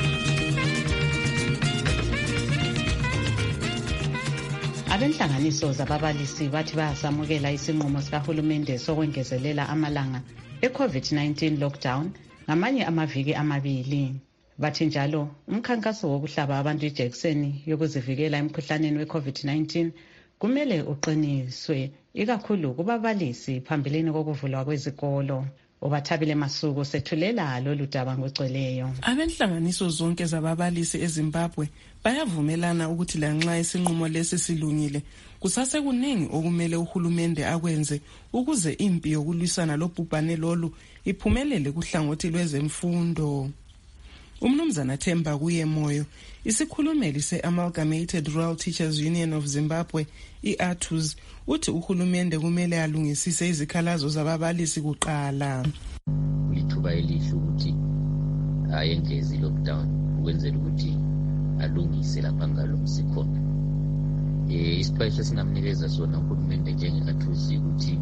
Abenhlanganiso zababalisi bathi bayasamukela isinqumo sikahulumende sokwengezelela amalanga e-COVID nineteen lockdown ngamanye amaviki amabili. Bathi njalo umkhankaso wokuhlaba abantu ijekiseni yokuzivikela emkhuhlaneni we-COVID nineteen kumele uqiniswe ikakhulu kubabalisi phambilini kokuvulwa kwezikolo. Ubathabile Masuku sethulela lolu daba ngocweleyo. Abenhlanganiso zonke zababalisi eZimbabwe bayavumelana ukuthi lanxa isinqumo lesi silungile, kusase kuningi okumele uhulumende akwenze ukuze impi yokulwisana lobhubhane lolu iphumelele kuhlangothi lwezemfundo. Umnumzana Themba Kuye Moyo, isikhulumeli se-Amalgamated Rural Teachers Union of Zimbabwe, i-A T U Z, uthi uhulumende kumele alungisise izikhalazo zababalisi kuqala. Lithuba elihle ukuthi ayengeze lockdown ukwenzela ukuthi alungise lapha ngalo msikhona. Eh isiphathelo singamnikeza sona uhulumende njenge-A T U Z ukuthi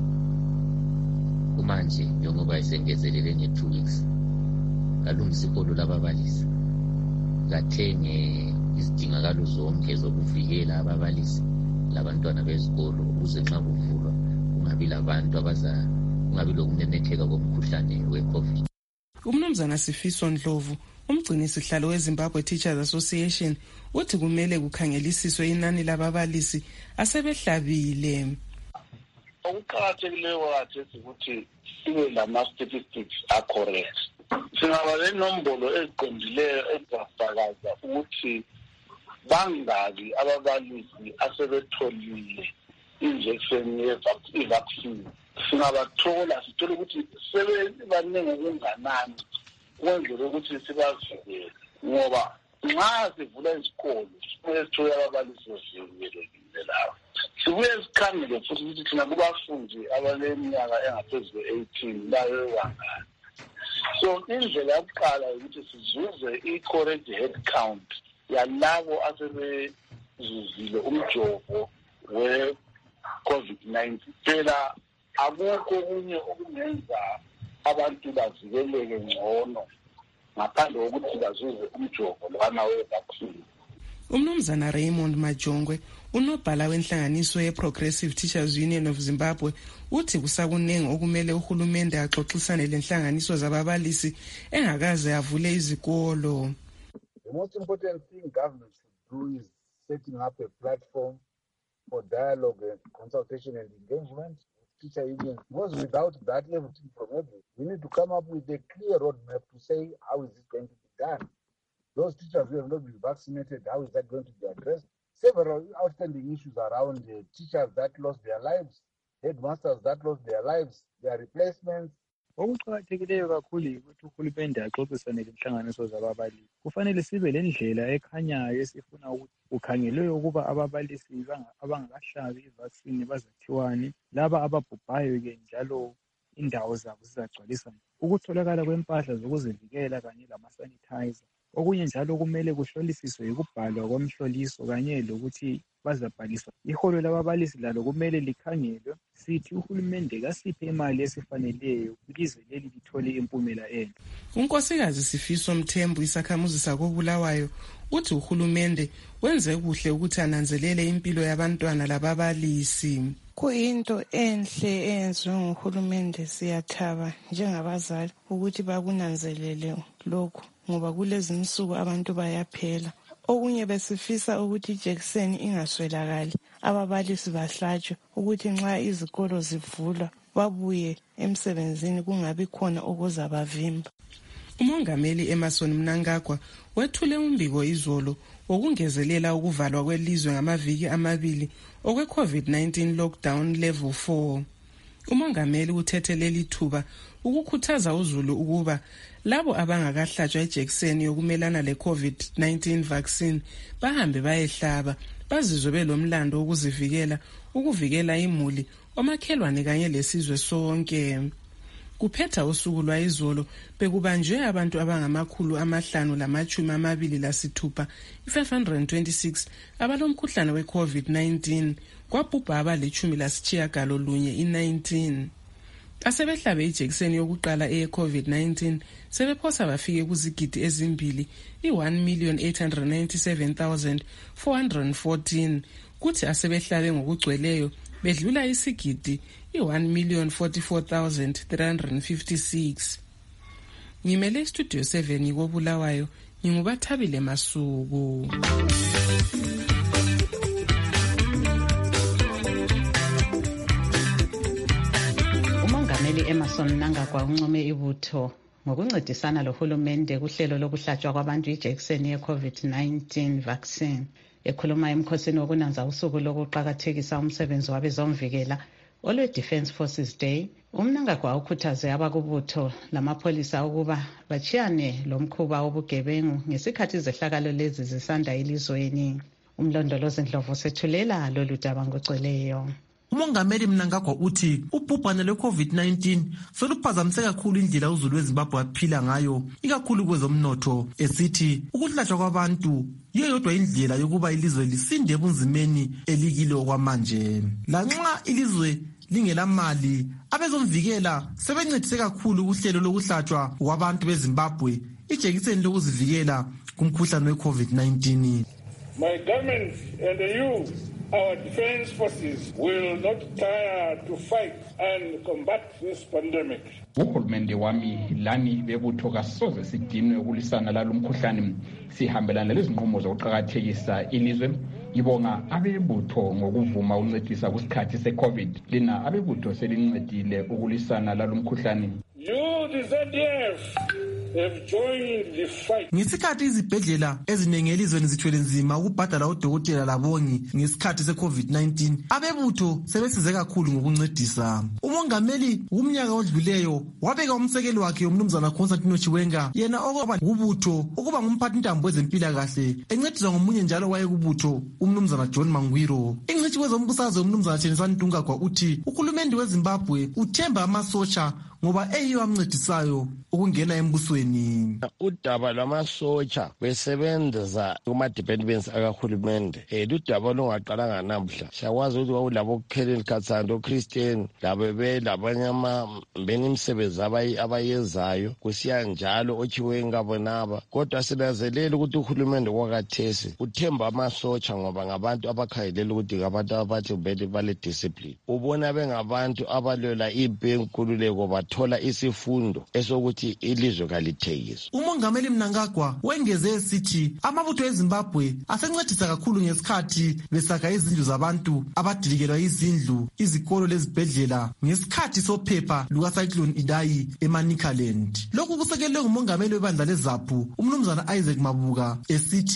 kumanje njengoba isengezelele nge-two weeks alungise ikolo lababalisi, kathenge izidingakalo zonke zokuvikela ababalisi labantwana bezikolo ukuze nxa kuvulwa kungabi labantu abaza kungabi lokumemetheka komkhuhlane we-COVID. Umnumzana Sifiso Ndlovu, umgcini sihlalo weZimbabwe Teachers Association, uthi kumele kukhangelisiswe inani lababalisi asebehlabile. Okuqakathekileyo kathi ukuthi sibe lama-statistics acorrect. Singaba lenombolo eziqondileyo ezizafakaza ukuthi bangaki ababalisi asebetholile injection ye-vaccine. Singabathola sithole ukuthi sebebaningi okunganani ukwenzela ukuthi sibavikele, ngoba nxa sivula izikolo sibuye sithole ababalisi bevikelekile lapho. Sibuye sikhangele futhi ukuthi thina kubafundi abaleminyaka engaphezu kwe-eighteen layo wangani. So indlela yokuqala ukuthi sizuze i-correct head count yalabo asebezuzile umjovo we-COVID nineteen. Phela akukho okunye okungenza abantu bavikeleke ngcono ngaphandle kokuthi bazuze umjovo lwana we-vaccine. Umnumzana Raymond Majongwe, unobhala wenhlanganiso ye-Progressive Teachers Union of Zimbabwe, uthi kusakuningi okumele uhulumende axoxisane lenhlanganiso zababalisi engakaze avule izikolo. The most important thing government should do is setting up a platform for dialogue and consultation and engagement with teacher unions. Because without that, everything from everything, we need to come up with a clear roadmap to say how is it going to be done. Those teachers who have not been vaccinated, how is that going to be addressed? Several outstanding issues around uh, teachers that lost their lives headmasters that lost their lives, their replacements. Okuqakathekileyo kakhulu ukuthi uhulumende axoxisane lenhlanganiso zababalisi. Kufanele sibe lendlela ekhanyayo esifuna ukuthi kukhangelwe ukuba ababalisi abangakahlabi ivaccine bazathiwani, laba ababhubhayo-ke njalo indawo zabo zizagcwalisa. Ukutholakala kwempahla zokuzivikela kanye lama-sanitizer. Okunye njalo kumele kuhlolisiswe ukubhalwa komhloliso kanye lokuthi bazabhaliswa. Iholo lababalisi lalo kumele likhangelwe. Sithi uhulumende kasiphe imali esifaneleyo ilizwe leli lithole impumela enhle. Unkosikazi Sifiso Mthembu, isakhamuzi sakobulawayo, uthi uhulumende wenze kuhle ukuthi ananzelele impilo yabantwana lababalisi. Kuyinto enhle eyenziwe nguhulumende, siyathaba njengabazali ukuthi bakunanzelele lokhu, ngoba kulezi insuku abantu bayaphela. Okunye besifisa ukuthi ijekiseni ingaswelakali, ababalisi bahlatshwe ukuthi nxa izikolo zivulwa babuye emsebenzini kungabi khona okuzabavimba. Umongameli Emerson Mnangagwa wethule umbiko izolo wokungezelela ukuvalwa kwelizwe ngamaviki amabili okwe COVID nineteen lockdown level four. Umongameli uthetheleli thuba ukukhuthaza uzulu ukuba labo abangakahlatshwa ijekiseni yokumelana le COVID nineteen vaccine bahambe bayehlaba, bazizwe belomlando ukuzivikela, ukuvikela imuli, omakhelwane kanye lesizwe sonke. Kuphetha usuku lwayizolo bekubanjwe abantu abangamakhulu amahlanu lamachumi amabili lasithupha five hundred twenty-six abalomkhuhlane we COVID nineteen, kwabhubha abalichumi lasitshiyagalolunye lunye i-nineteen. Asebehlabe ijekiseni yokuqala eye COVID nineteen sebephosa bafike kuzigidi ezimbili i-one million eight hundred ninety-seven thousand four hundred fourteen, kuthi asebehlabe ngokugcweleyo bedlula isigidi i-one million forty-four thousand three hundred fifty-six. Ngimele studio seven ngikobulawayo, ngingubathabile Masuku. Umongameli Emerson Mnangagwa uncome ibutho ngokuncedisana lohulumende kuhlelo lokuhlatshwa kwabantu ijekiseni ye-COVID nineteen vaccine. Ekhuluma emkhosini wokunanza usuku lokuqakathekisa umsebenzi wabezomvikela olwe-Defence Forces Day, uMnangagwa ukhuthaze abakubutho lamapholisa ukuba bachiyane lomkhuba wobugebengu ngesikhathi izehlakalo lezi zisanda elizweni. Umlondolozi Ndlovu sethulela lolu daba ngocweleyo. Umongameli Mnangagwa uthi ubhubhane lwe-COVID nineteen soluphazamise kakhulu indlela uzulu weZimbabwe aphila ngayo, ikakhulu kwezomnotho, esithi ukuhlatshwa kwabantu yiyo yodwa indlela yokuba ilizwe lisinde ebunzimeni elikilo kwamanje. Lanxa ilizwe lingelamali, abezomvikela sebencedise kakhulu kuhlelo lokuhlatshwa kwabantu beZimbabwe ijekiseni lokuzivikela kumkhuhlane we-COVID nineteen. My government and you, our defense forces, will not tire to fight and combat this pandemic. Uhulumende wami lani bebutho kasoze sidinwe ukulisana lalo mkhuhlane, sihambelana lezinqumo zokuqhakathekisa ilizwe. Ibonga abebutho ngokuvuma uncedisa kusikhathi se-COVID. Lina abebutho selincedile ukulisana lalo mkhuhlane. You, the Z D F, have joined the fight. Ngesikhathi izibhedlela ezinengi elizweni zithwele nzima ukubhadala odokotela labongi ngesikhathi se-COVID nineteen, abebutho sebesize kakhulu ngokuncedisa. Umongameli umnyaka odluleyo wabeka umsekeli wakhe umnumzana Constantine Chiwenga, yena okwaba ubutho ukuba ngumphathi ntambo wezempilakahle, encediswa ngomunye njalo wayekubutho umnumzana John Mangwiro. Ingcitshi wezombusazwe umnumzana Chenisani Mtungagwa uthi uhulumende weZimbabwe uthemba amasotsha ngoba eyiyo amncedisayo ukungena embusweni. Udaba lwamasotsha besebenza kuma-departments akahulumende, um ludaba olungaqalanga namuhla. Siyakwazi ukuthi kwakulabo Kellen Katsando, oChristian, labo belabanye beni imisebenzi abayenzayo, kusiya njalo oChiwenga bonaba. Kodwa sinanzelela ukuthi uhulumende kwakathesi uthemba amasotsha ngoba ngabantu abakhangelela ukuthi ngabantu abathi vele bale-discipline. Ubona bengabantu abalwela impi yenkululeko bathola isifundo esokuthi ilizwe kalithekiswa. Umongameli Mnangagwa wengeze esithi amabutho eZimbabwe asencedisa kakhulu ngesikhathi besakha izindlu zabantu abadilikelwa izindlu, izikolo lezibhedlela ngesikhathi sophepha luka-Cyclone Idai eManicaland. Lokhu kusekelwe ngumongameli webandla leZAPU umnumzana Isaac Mabuka esithi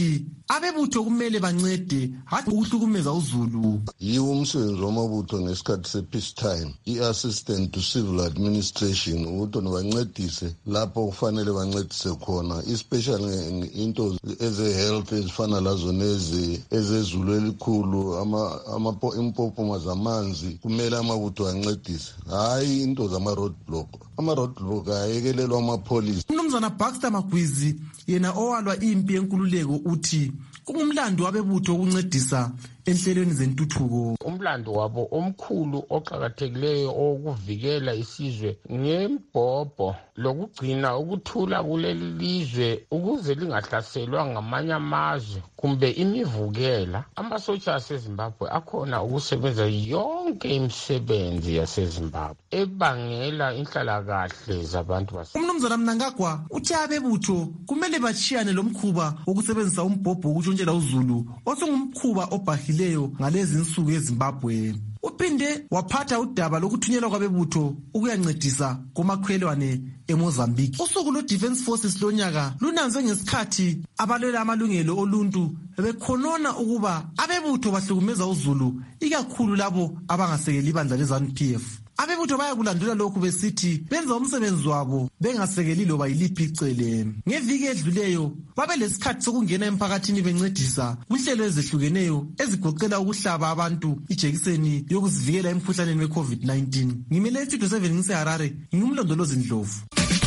abebutho kumele bancede hathi ukuhlukumeza uzulu. Yiwo umsebenzi wamabutho ngesikhathi se-peace time, i-assistant to civil administration, ukuthi bancedise lapho kufanele bancedise khona, especially into eze-health ezifana lazo nezi ezezulu elikhulu, impopoma zamanzi, kumele amabutho ancedise, hayi into zama-roadblock. Ama-roadblock ayekelelwa amapholisa. Umnumzana Baxter Magwizi yena owalwa impi yenkululeko uthi kungumlando wabebutho ukuncedisa enhlelweni zentuthuko. Umlando wabo omkhulu oqhakathekileyo okuvikela isizwe ngembhobho lokugcina ukuthula kuleli lizwe ukuze lingahlaselwa ngamanye amazwe kumbe imivukela. Amasotsha aseZimbabwe akhona ukusebenza yonke imisebenzi yaseZimbabwe ebangela inhlalakahle zabantu base. Umnumzana Mnangagwa uthi abebutho kumele bachiyane lomkhuba wokusebenzisa umbhobho ukutshontshela uzulu osungumkhuba obhahile leyo ngalezi insuku eZimbabwe. Uphinde waphatha udaba lokuthunyelwa kwabebutho ukuyancedisa komakhwelwane eMozambique. Usuku lwe-Defence Forces lonyaka lunanzwe ngesikhathi abalwela amalungelo oluntu bekhonona ukuba abebutho bahlukumeza uzulu, ikakhulu labo abangasekeli ibandla le-ZANU P F. Abebutho bayakulandula lokhu besithi benza umsebenzi wabo bengasekeli loba yiliphi icele. Ngeviki edluleyo babe lesikhathi sokungena emphakathini bencedisa kuhlelo ezehlukeneyo ezigoqela ukuhlaba abantu ijekiseni yokuzivikela emkhuhlaneni we-COVID nineteen. Ngimele Studio seven ngiseHarare, ngingumlondolozi Ndlovu.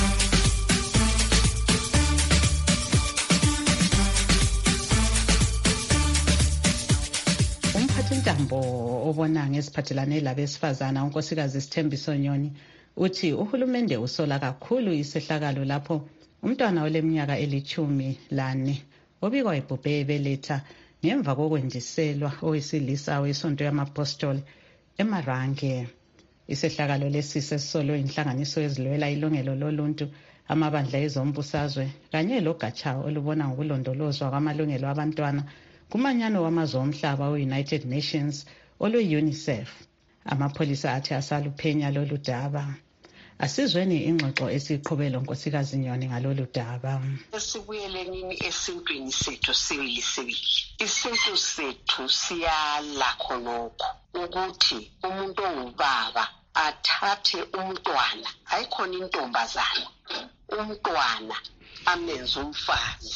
Intambo obona ngesiphathelane labesifazana unkosikazi Sithembiso Nyoni uthi uhulumende usola kakhulu isehlakalo lapho umntwana oleminyaka elithumi lane obikwa ebhubhe ebeletha ngemva kokwendiselwa owesilisa wesonto yamapostoli eMarange. Isehlakalo lesi sesolo inhlanganiso ezilwela ilungelo loluntu, amabandla ezombusazwe kanye logatsha olubona ngokulondolozwa kwamalungelo abantwana kumanyano wamazwe omhlaba we-United Nations olwe-UNICEF. Amapholisa athi asaluphenya lolu daba. Asizweni ingxoxo esiqhubelo nkosikazi Nyoni ngalolu daba. Esibuyeleni esintwini sethu sibili sibili. Isintu sethu siyala khonokho ukuthi umuntu ongubaba athathe umntwana, ayikhona intombazana, umntwana amenze umfazi,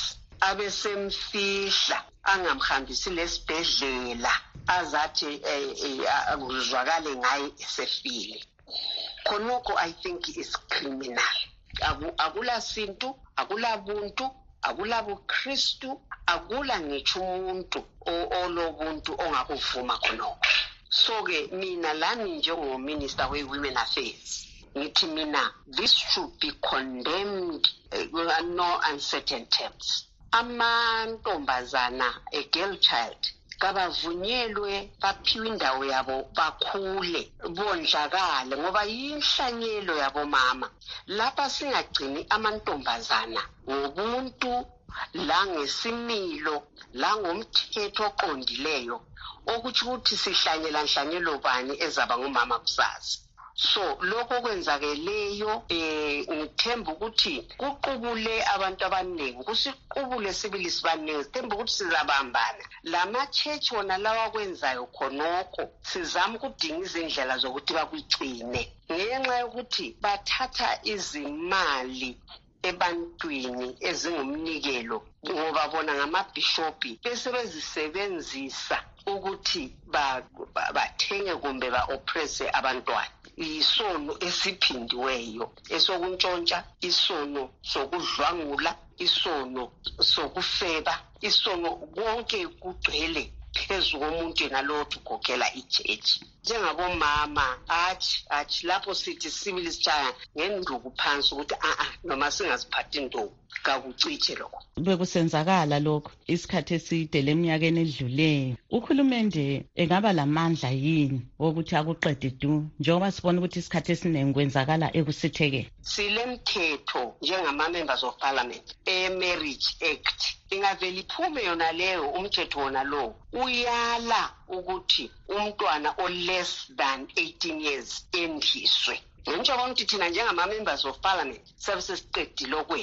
abesemfihla angamhambisi lesibhedlela azathi akuzwakale ngaye esefile. Khonokho I think is criminal. Akula sintu, akula buntu, akula buKristu, akula ngitsho umuntu olobuntu ongakuvuma khonokho. So ke mina lami njengo Minister we Women Affairs ngithi mina this should be condemned uh, no uncertain terms. Amantombazana, a girl child, kabavunyelwe baphiwe indawo yabo bakhule bondlakale ngoba yinhlanyelo yabo mama. Lapha singagcini amantombazana ngobuntu la ngesimilo la ngomthetho oqondileyo okuthi ukuthi sihlanyela nhlanyelo bani ezaba ngumama kusasa. So lokho kwenzakeleyo eh ngithemba ukuthi kuqubule abantu abaningi, kusiqubule sibili sibaningi, sithemba ukuthi sizabambana. Lama church wona lawa kwenzayo khonokho sizama ukudinga izindlela zokuthi bakugcine ngenxa yokuthi bathatha izimali ebantwini ezingumnikelo ngoba bona ngamabishopi bese bezisebenzisa ukuthi bathenge kumbe ba-oppresse abantwana. Isono esiphindiweyo esokuntshontsha, isono sokudlwangula, isono sokufeba, isono konke kugcwele phezu komuntu ngalothu ukhokhela ichechi. Njengabomama athi athi lapho sithi sibili sichaya ngenduku phansi ukuthi a a noma singaziphathi indoku kakuciche lokho. Bekusenzakala lokho isikhathi eside leminyakeni edluleyo. Ukhulumende engaba lamandla yini wokuthi akuqede du njengoba sibona ukuthi isikhathi esiningi kwenzakala ekusitheke. Silemthetho njengama members of parliament e Marriage Act ingavela iphume yona leyo umthetho wona lo uyala ukuthi umntwana o less than eighteen years endliswe. Njengoba ukuthi thina njengama members of parliament services siqedile kwethu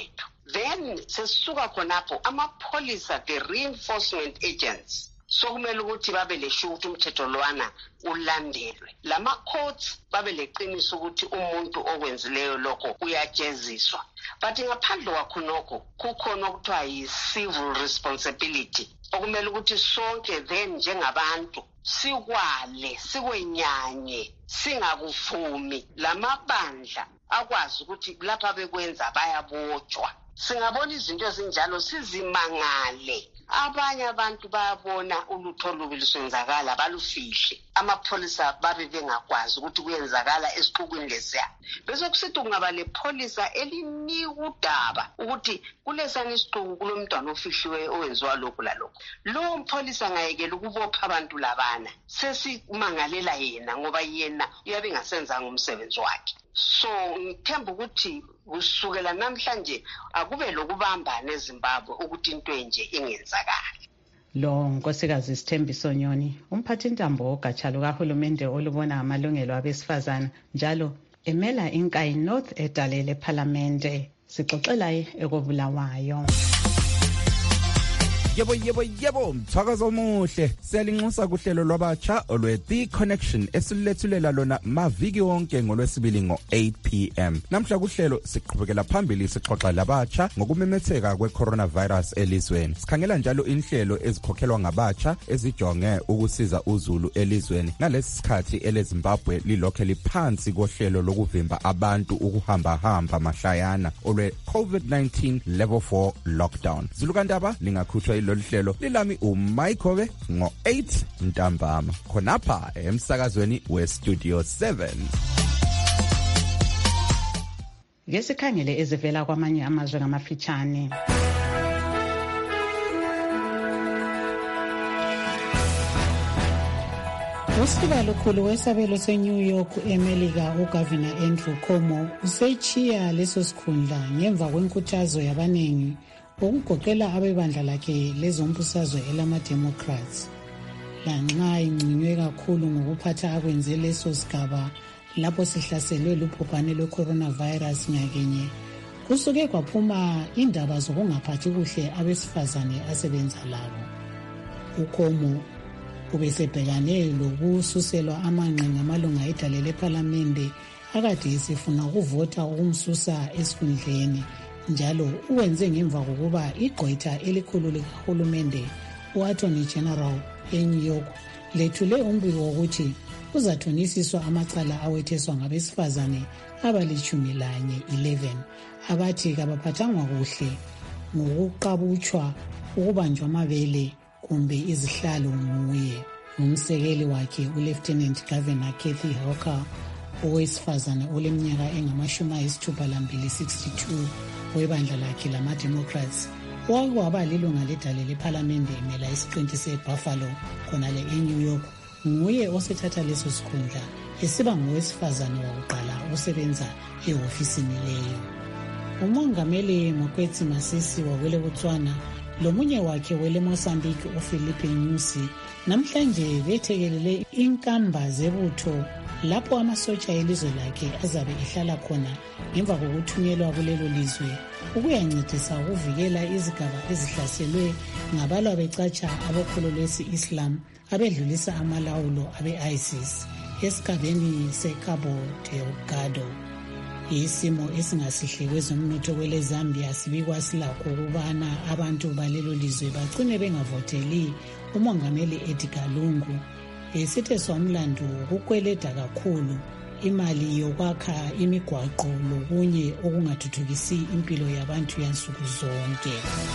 then sesisuka khonapho amapholisa, the reinforcement agents, sokumele ukuthi babe lesho ukuthi umthetho lwana ulandelwe. Lama courts babe leqiniso ukuthi umuntu okwenzileyo lokho uyajeziswa. But ngaphandle kwakho nokho kukhona okuthiwa yi-civil responsibility, okumele ukuthi sonke then njengabantu sikwale, sikwenyanye, singakuvumi lamabandla akwazi ukuthi lapha bekwenza bayabotshwa. Singabona izinto ezinjalo sizimangale. Abanye abantu bayabona ulutho olubi lusenzakala balufihle. Amapholisa babe bengakwazi ukuthi kuyenzakala esixukwini lesiya. Bese kusithi kungaba lepholisa elinika udaba ukuthi kulesana isixuku kulomntwana ofihliwe owenziwa lokhu lalokho. Lo mpholisa ngayekela ukubopha abantu labana. Sesimangalela yena ngoba yena uyabe ngasenzanga umsebenzi wakhe. So ngithemba ukuthi kusukela namhlanje akube lokubambana eZimbabwe ukuthi into enje ingenzakala. Lo nkosikazi Sithembiso Nyoni, umphathi ntambo ogatsha lukahulumende olubona amalungelo abesifazana njalo emela iNkayi North edalele eParliamente. Sixoxela ekobulawayo. Yebo yebo yebo mthakazo omuhle siyalinxusa kuhlelo lwabatsha olwe The Connection esilethulela lona maviki wonke ngolwesibili ngo eight p m namhla kuhlelo siqhubekela phambili sixoxa labatsha ngokumemetheka kwe-coronavirus elizweni. Sikhangela njalo inhlelo ezikhokhelwa ngabatsha ezijonge ukusiza uzulu elizweni ngalesi sikhathi eleZimbabwe lilokhe liphansi kohlelo lokuvimba abantu ukuhamba hamba mahlayana olwe COVID nineteen level four lockdown. Zulukandaba lingakhuthwa lolu hlelo lilami uMaikove ngo eight ntambama khonapha emsakazweni weStudio seven. Ngesikhangele ezivela kwamanye amazwe ngamafitshane. Usiba lukhulu wesabelo seNew York eMelika uGovernor Andrew Cuomo usechiya leso sikhundla ngemva kwenkuthazo yabanengi ukugoqela abebandla lakhe lezombusazwe elama-Democrats. Lanxa ingcinywe kakhulu ngokuphatha akwenze leso sigaba lapho sihlaselwe lubhubhane lwe-coronavirus nyakenye, kusuke kwaphuma indaba zokungaphathi kuhle abesifazane asebenza labo. UCuomo ubesebhekane lokususelwa amanqe ngamalunga edalele eParliamente akade esifuna ukuvota ukumsusa esikhundleni, njalo uwenze ngemva kokuba igqwetha elikhulu likahulumende u-Attorney General eNew York lethule umbiko wokuthi uzathonisiswa amacala awetheswa ngabesifazane abalitshumi lanye eleven abathi kabaphathangwa kuhle ngokuqabutshwa, ukubanjwa amabele kumbe izihlalo nguye. Umsekeli wakhe uLieutenant Governor Kathy Hochul owesifazane oleminyaka engamashumi ayisithupha lambili sixty-two webandla lakhe lama-Democrats wake waba lilunga ledale leParliamente emela isiqinti seBuffalo khonale eNew York. Nguye osethatha leso sikhundla esiba ngowesifazane wokuqala usebenza ehofisini leyo. Umongameli Mokwetsi Masisi wakwele Botswana lomunye wakhe wele Mozambique uPhilippe Nyusi namhlanje bethekelele inkamba zebutho lapho amasotsha elizwe lakhe azabe ehlala khona ngemva kokuthunyelwa kulelo lizwe ukuyancedisa ukuvikela izigaba ezihlaselwe ngabalwa becatsha abokholo lwesi-Islam abedlulisa amalawulo abe-ISIS esigabeni seCabo Delgado. Isimo esingasihle kwezomnotho kwele Zambia sibikwa silakho ukubana abantu balelo lizwe bagcine bengavoteli umongameli Edgar Lungu esithe somlando ukukweleda kakhulu imali yokwakha imigwaqo lokunye okungathuthukisi impilo yabantu yansuku zonke.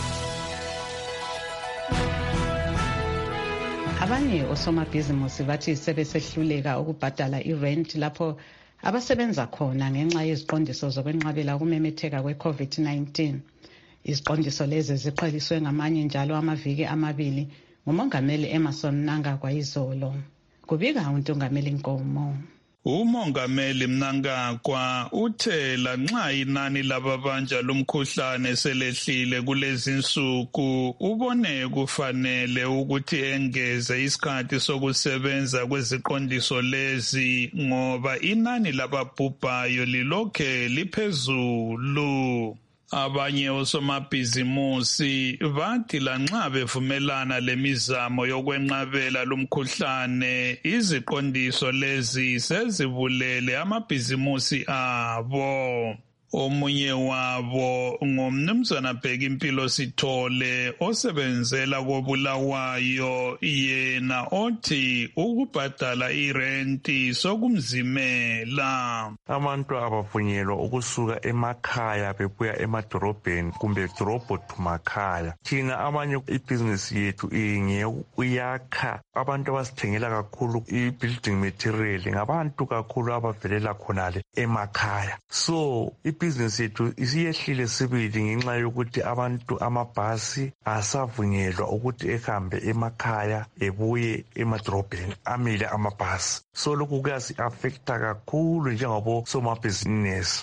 Abanye osomabhizinisi bathi sebesehluleka ukubhadala irent lapho abasebenza khona ngenxa yeziqondiso zokwenqabela ukumemetheka kwe-COVID nineteen. Iziqondiso lezi ziqheliswe ngamanye njalo amaviki amabili ngumongameli Emmerson Mnangagwa izolo. Kubika uNtungameli Nkomo. Umongameli Mnangagwa uthe lanxa inani lababanja lomkhuhlane selehlile kulezi insuku ubone kufanele ukuthi engeze isikhathi sokusebenza kweziqondiso lezi ngoba inani lababhubhayo lilokhe liphezulu. Abanye osomabhizimusi bathi lanxa bevumelana lemizamo yokwenqabela lumkhuhlane, iziqondiso lezi sezibulele amabhizimusi abo. Omunye wabo ngumnumzana Bhekimpilo Sithole osebenzela koBulawayo, yena othi ukubhadala irenti sokumzimela. Abantu abavunyelwa ukusuka emakhaya bebuya emadorobheni kumbe dorobho to makhaya. Thina abanye ibhizinisi yethu ingeyakha abantu abasithengela kakhulu i-building material ngabantu kakhulu abavelela khonale emakhaya. So ibhizinisi yethu isiyehlile sibili ngenxa yokuthi abantu amabhasi asavunyelwa ukuthi ehambe emakhaya ebuye emadorobheni amile amabhasi. So lokhu kuyasi-affecta kakhulu njengabo somabhizinisi.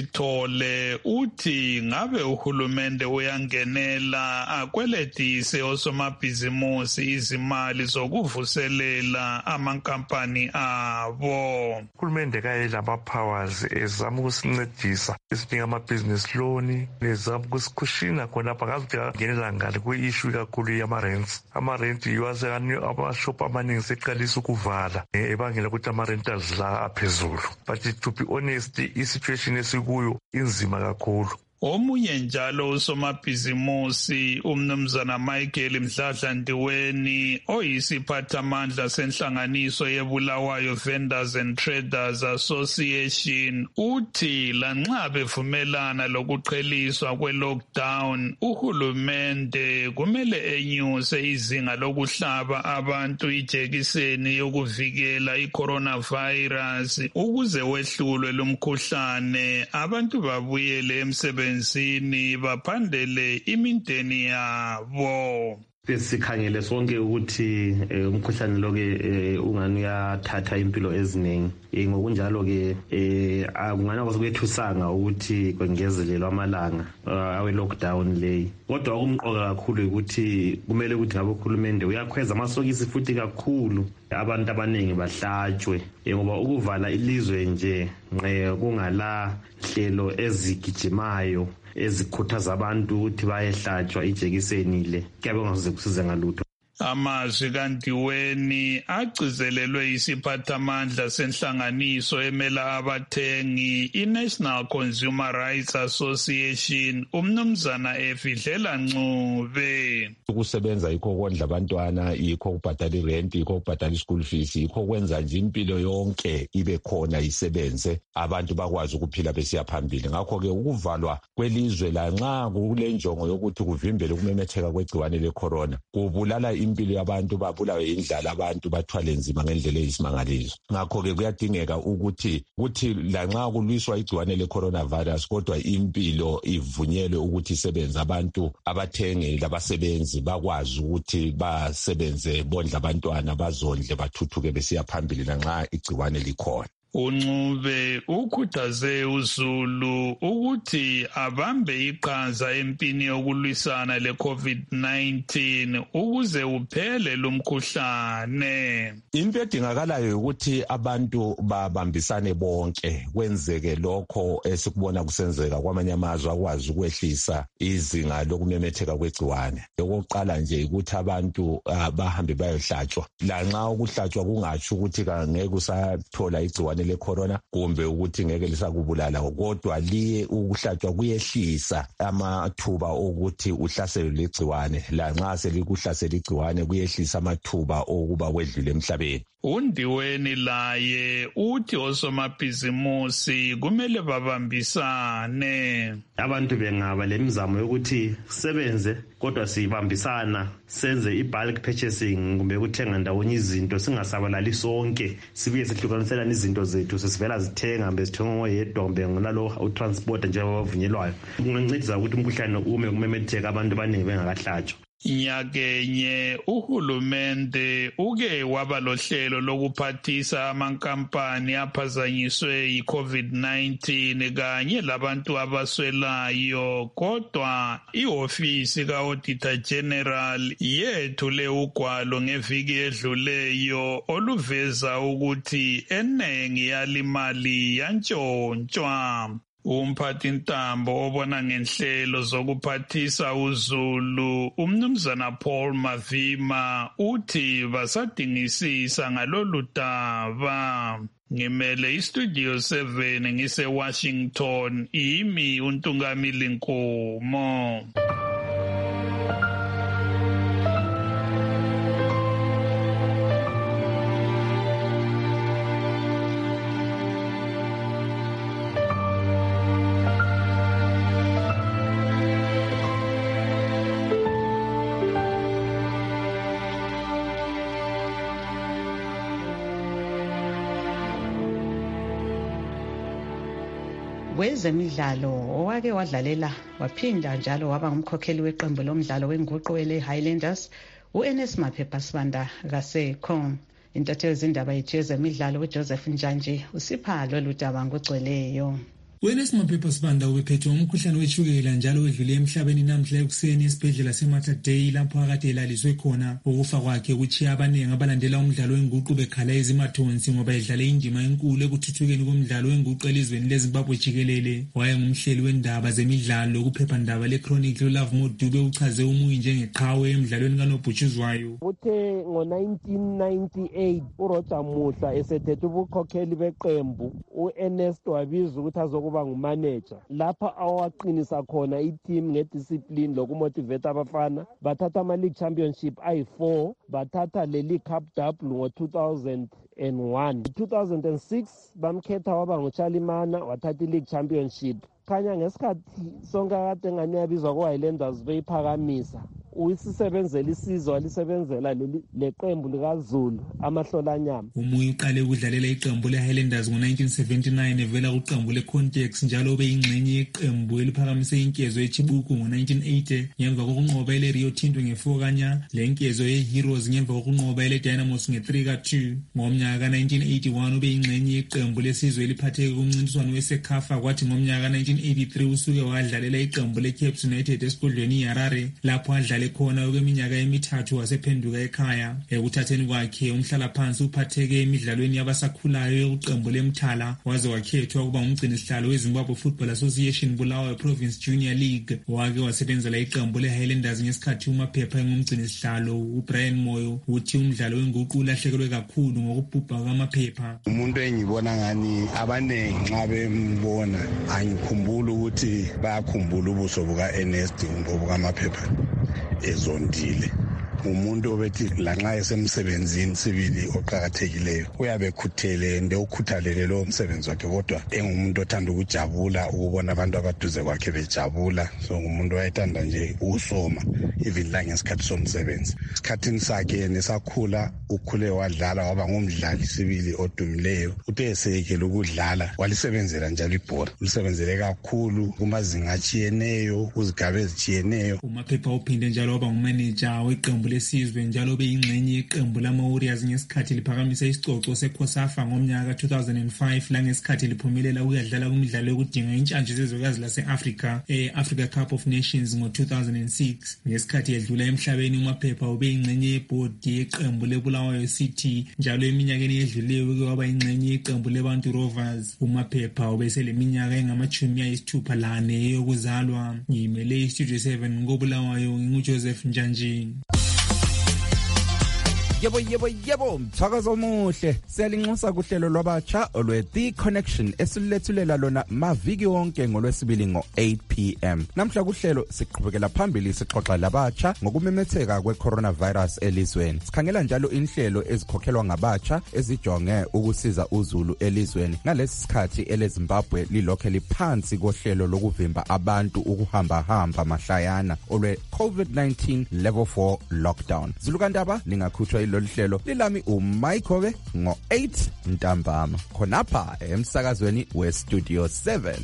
Usithole uthi ngabe uhulumende uyangenela akweletise osomabhizimusi izimali zokuvuselela amankampani abo. Uhulumende kayela ama-powers ezama ukusincedisa esidinga ama-business loan, ezama ukusikhushina khonapha ngazuthi angenela ngale kwi-issue kakhulu yama-rents. Ama-rent yiwo amashop amaningi seqalisa ukuvala ebangela ukuthi ama-rentals la aphezulu. But to be honest, i-situation esikuyo inzima kakhulu. Omunye njalo usomabhizimusi umnumzana Michael Mdladla Ndiweni oyisiphathamandla senhlanganiso yeBulawayo Vendors and Traders Association uthi lanxa bevumelana lokuqheliswa kwe-lockdown, uhulumende kumele enyuse izinga lokuhlaba abantu ijekiseni yokuvikela i-coronavirus ukuze wehlulwe lumkhuhlane, abantu babuyele emsebenzini benzini baphandele imindeni yabo. Sikhangele sonke ukuthi umkhuhlane lo ke ungani uyathatha impilo eziningi. Ngokunjalo ke akungana kwethusanga ukuthi kwengezelelwe amalanga awe lockdown lay. Kodwa okumqoka kakhulu ukuthi kumele ukuthi ngabe uhulumende uyakhweza amasokisi futhi kakhulu abantu abaningi bahlatshwe ngoba ukuvala ilizwe nje kungala hlelo ezigijimayo ezikhuthaza abantu ukuthi bayehlatshwa ijekiseni le kuyabe kungaze kusize ngalutho. Amazwi kaNdiweni agcizelelwe isiphathamandla senhlanganiso emela abathengi i-National Consumer Rights Association umnumzana Efidlela Ncube. Ukusebenza yikho kondla abantwana, yikho ukubhadala irent, yikho ukubhadala ischool fees, yikho kwenza nje impilo yonke ibe khona isebenze, abantu bakwazi ukuphila besiya phambili. Ngakho-ke ukuvalwa kwelizwe lanxa kule njongo yokuthi kuvimbele ukumemetheka kwegciwane le-corona kubulala impilo yabantu, babulawe indlala abantu, bathwale nzima ngendlela eyisimangaliso. Ngakho-ke kuyadingeka ukuthi kuthi lanxa kulwiswa igciwane le-coronavirus kodwa impilo ivunyelwe ukuthi isebenze, abantu abathengi labasebenzi bakwazi ukuthi basebenze, bondla abantwana, bazondle, bathuthuke besiya phambili lanxa igciwane likhona. uNcube ukhuthaze uZulu ukuthi abambe iqhaza empini yokulwisana le-COVID nineteen ukuze uphele lumkhuhlane. Into edingakalayo ukuthi abantu babambisane bonke, kwenzeke lokho esikubona kusenzeka kwamanye amazwe, akwazi ukwehlisa izinga lokumemetheka kwegciwane. Okokuqala nje ukuthi abantu bahambe bayohlatshwa, lanxa ukuhlatshwa kungatsho ukuthi ngeke usathola igciwane le-corona kumbe ukuthi ngeke lisakubulala, kodwa liye ukuhlatshwa kuyehlisa amathuba okuthi uhlaselwe ligciwane, lanxa selikuhlasela igciwane kuyehlisa amathuba okuba wedlule emhlabeni. uNdiweni laye uthi osomabhizimusi kumele babambisane. Abantu bengaba lemizamo yokuthi sebenze kodwa sibambisana, senze i-bulk purchasing kumbe ukuthenga ndawonye izinto, singasabalali sonke, sibuye sihlukaniselana izinto zethu, sesivela zithenga mbe sithenga ngoyedwa mbe ngonalo utransport njengoba bavunyelwayo. Kungancedisa ukuthi umkhuhlane ume kumemetheka abantu abaningi bengakahlatshwa. Nyakenye uhulumende uke waba lohlelo lokuphathisa amankampani aphazanyiswe yi-COVID nineteen kanye labantu abaswelayo, kodwa ihofisi ka-Auditor General yethule ugwalo ngeviki edluleyo oluveza ukuthi enengi yalimali yantshontshwa. umphathi ntambo obona ngenhlelo zokuphathisa uZulu umnumzana Paul Mavima uthi basadingisisa ngalolu daba. Ngimele istudio seven ngise Washington, imi uNtungamili Nkomo. Wezemidlalo owake wadlalela waphinda njalo waba ngumkhokheli weqembu lomdlalo wenguqu ele Highlanders uEnes Maphepha Sibanda kaSekhom. Intatheli zindaba yethu yezemidlalo uJoseph Njanji usipha lolu daba ngogcweleyo. uEnes Maphepha Sibanda ubephethe umkhuhlane wetshukela njalo wedlule emhlabeni namhla ekuseni esibhedlela seMater Dei lapho akade elaliswe khona. Ukufa kwakhe kuchiya abaningi abalandela umdlalo wenguqu bekhala ezimathonsi ngoba edlale indima enkulu ekuthuthukeni komdlalo wenguqu elizweni leZimbabwe jikelele. Wayengumhleli wendaba zemidlalo lokuphephandaba leChronicle uLove Modube uchaze umuyi njengeqhawe emidlalweni kaNobhutshuzwayo. Uthe ngo nineteen ninety-eight uRoger Muhla esethethe ubukhokheli beqembu uErnest wabizwa ukuthi azokuba ngumanager lapha awaqinisa khona i-team ngediscipline lokumotivate abafana. Bathatha ama-league championship ayi-four, bathatha le-league cup double ngo-two thousand one. two thousand six bamkhetha waba nguChalimana wathatha i-league championship. Khanya ngesikhathi sonke kade ngani yabizwa ko-Highlanders beyiphakamisa uyisebenzela isizwe walisebenzela leqembu likaZulu amahlolanyama. Umuyi uqale ukudlalela iqembu leHighlanders ngo nineteen seventy-nine evela kuqembu leContex njalo ubeyingxenye yeqembu eliphakamise inkezo eChibuku ngo nineteen eighty ngemva kokunqoba ele Rio Tinto nge-four kanya, lenkezo yeHeroes ngemva kokunqoba ele Dynamos nge-three ka two. Ngomnyaka ka nineteen eighty-one ubeyingxenye yeqembu lesizwe eliphatheke kumncintiswano weSekafa kwathi ngomnyaka ka nineteen eighty-three usuke wadlalela iqembu leCapes United esigodlweni iHarare lapho adlale khona okweminyaka emithathu wasephenduka ekhaya. Ekuthatheni kwakhe umhlalaphansi uphatheke emidlalweni yabasakhulayo yokuqembu leMthala waze wakhethwa ukuba ngumgcinisihlalo weZimbabwe Football Association Bulawayo Province Junior League. Wake wasebenzela iqembu leHighlanders ngesikhathi uMaphepha engumgcinisihlalo. uBrian Moyo uthi umdlalo wenguqu ulahlekelwe kakhulu ngokubhubha kwaMaphepha. Umuntu engibona ngani abanengi nxa bembona angikhumbula ukuthi bayakhumbula ubuso bukaErnest ngobukaMaphepha ezondile. Umuntu obethi lanxa esemsebenzini sibili oqhakathekileyo uyabe khuthele ende ukhuthalele lo msebenzi wakhe kodwa engumuntu othanda ukujabula ukubona abantu abaduze kwakhe bejabula. So ngumuntu wayethanda nje usoma even la ngesikhathi somsebenzi. Isikhathini sakhe nesakhula ukhule wadlala waba ngumdlali sibili odumileyo. Uthe esekele ukudlala walisebenzela njalo ibhola. Ulisebenzele kakhulu kumazinga atshiyeneyo kuzigaba ezijiyeneyo. uMaphepha uphinde njalo waba ngumanager weqembu lesizwe njalo beyingxenye yeqembu lama-Warriors ngesikhathi liphakamisa isicoco seCOSAFA ngomnyaka two thousand five la ngesikhathi liphumelela ukuyadlala kumidlalo yokudinga intshantshi zezwekazi lase-Africa e-Africa Cup of Nations ngo two thousand six. Ngesikhathi edlula emhlabeni uMaphepha ubeyingxenye yebhodi yeqembu leBulawayo City njalo eminyakeni edluleyo uke waba yingxenye yeqembu leBantu Rovers. uMaphepha ubeseleminyaka engamachumi ayisithupha lane yokuzalwa. Ngimele iStudio seven ngoBulawayo nginguJoseph Njanji. Yebo yebo yebo mthakazo omuhle siyalinxusa kuhlelo lwabatsha olwe The Connection esilethulela lona maviki wonke ngolwesibili ngo eight p m. Namhla kuhlelo siqhubekela phambili sixoxa labatsha ngokumemetheka kwe-coronavirus elizweni. Sikhangela njalo inhlelo ezikhokhelwa ngabatsha ezijonge ukusiza uZulu elizweni ngalesi sikhathi eleZimbabwe lilokhe liphansi kohlelo lokuvimba abantu ukuhamba hamba mahlayana olwe COVID nineteen level four lockdown. Zulukandaba lingakhutshwa lolu hlelo lilami uMaikobe ngo eight ntambama khonapha emsakazweni weStudio seven.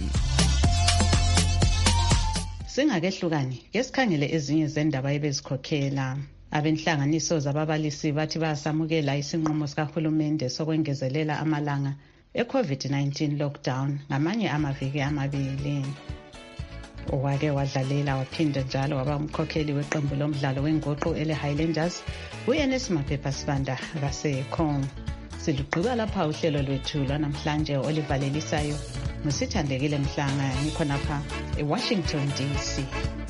Singakehlukani ngesikhangele ezinye zendaba ebezikhokhela. Abenhlanganiso zababalisi bathi basamukela isinqumo sikahulumende sokwengezelela amalanga e-COVID nineteen lockdown ngamanye amaviki amabili. Owake wadlalela waphinda njalo waba umkhokheli weqembu lomdlalo wenguqu ele Highlanders uErnest Maphepha Sibanda kaSekhom. Silugqiba lapha uhlelo lwethu lwanamhlanje olivalelisayo ngusithandekile Mhlanga, ngikhonapha eWashington D C.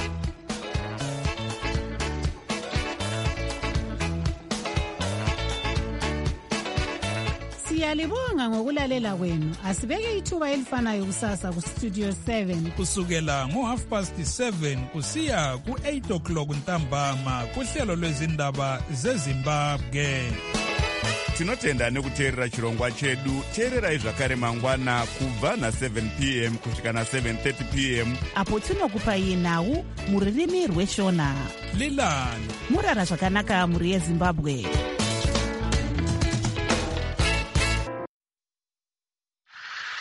Siyalibonga ngokulalela kwenu. Asibeke ithuba elifanayo kusasa ku Studio seven kusukela ngo half past seven kusiya ku eight o'clock ntambama kuhlelo lwezindaba zeZimbabwe. Tinotenda nekuteerera chirongwa chedu. Teererai zvakare mangwana kubva na seven p m kusvika na seven thirty p m apo tinokupai nhau muririmi rweshona. Lilani murara zvakanaka muri yeZimbabwe.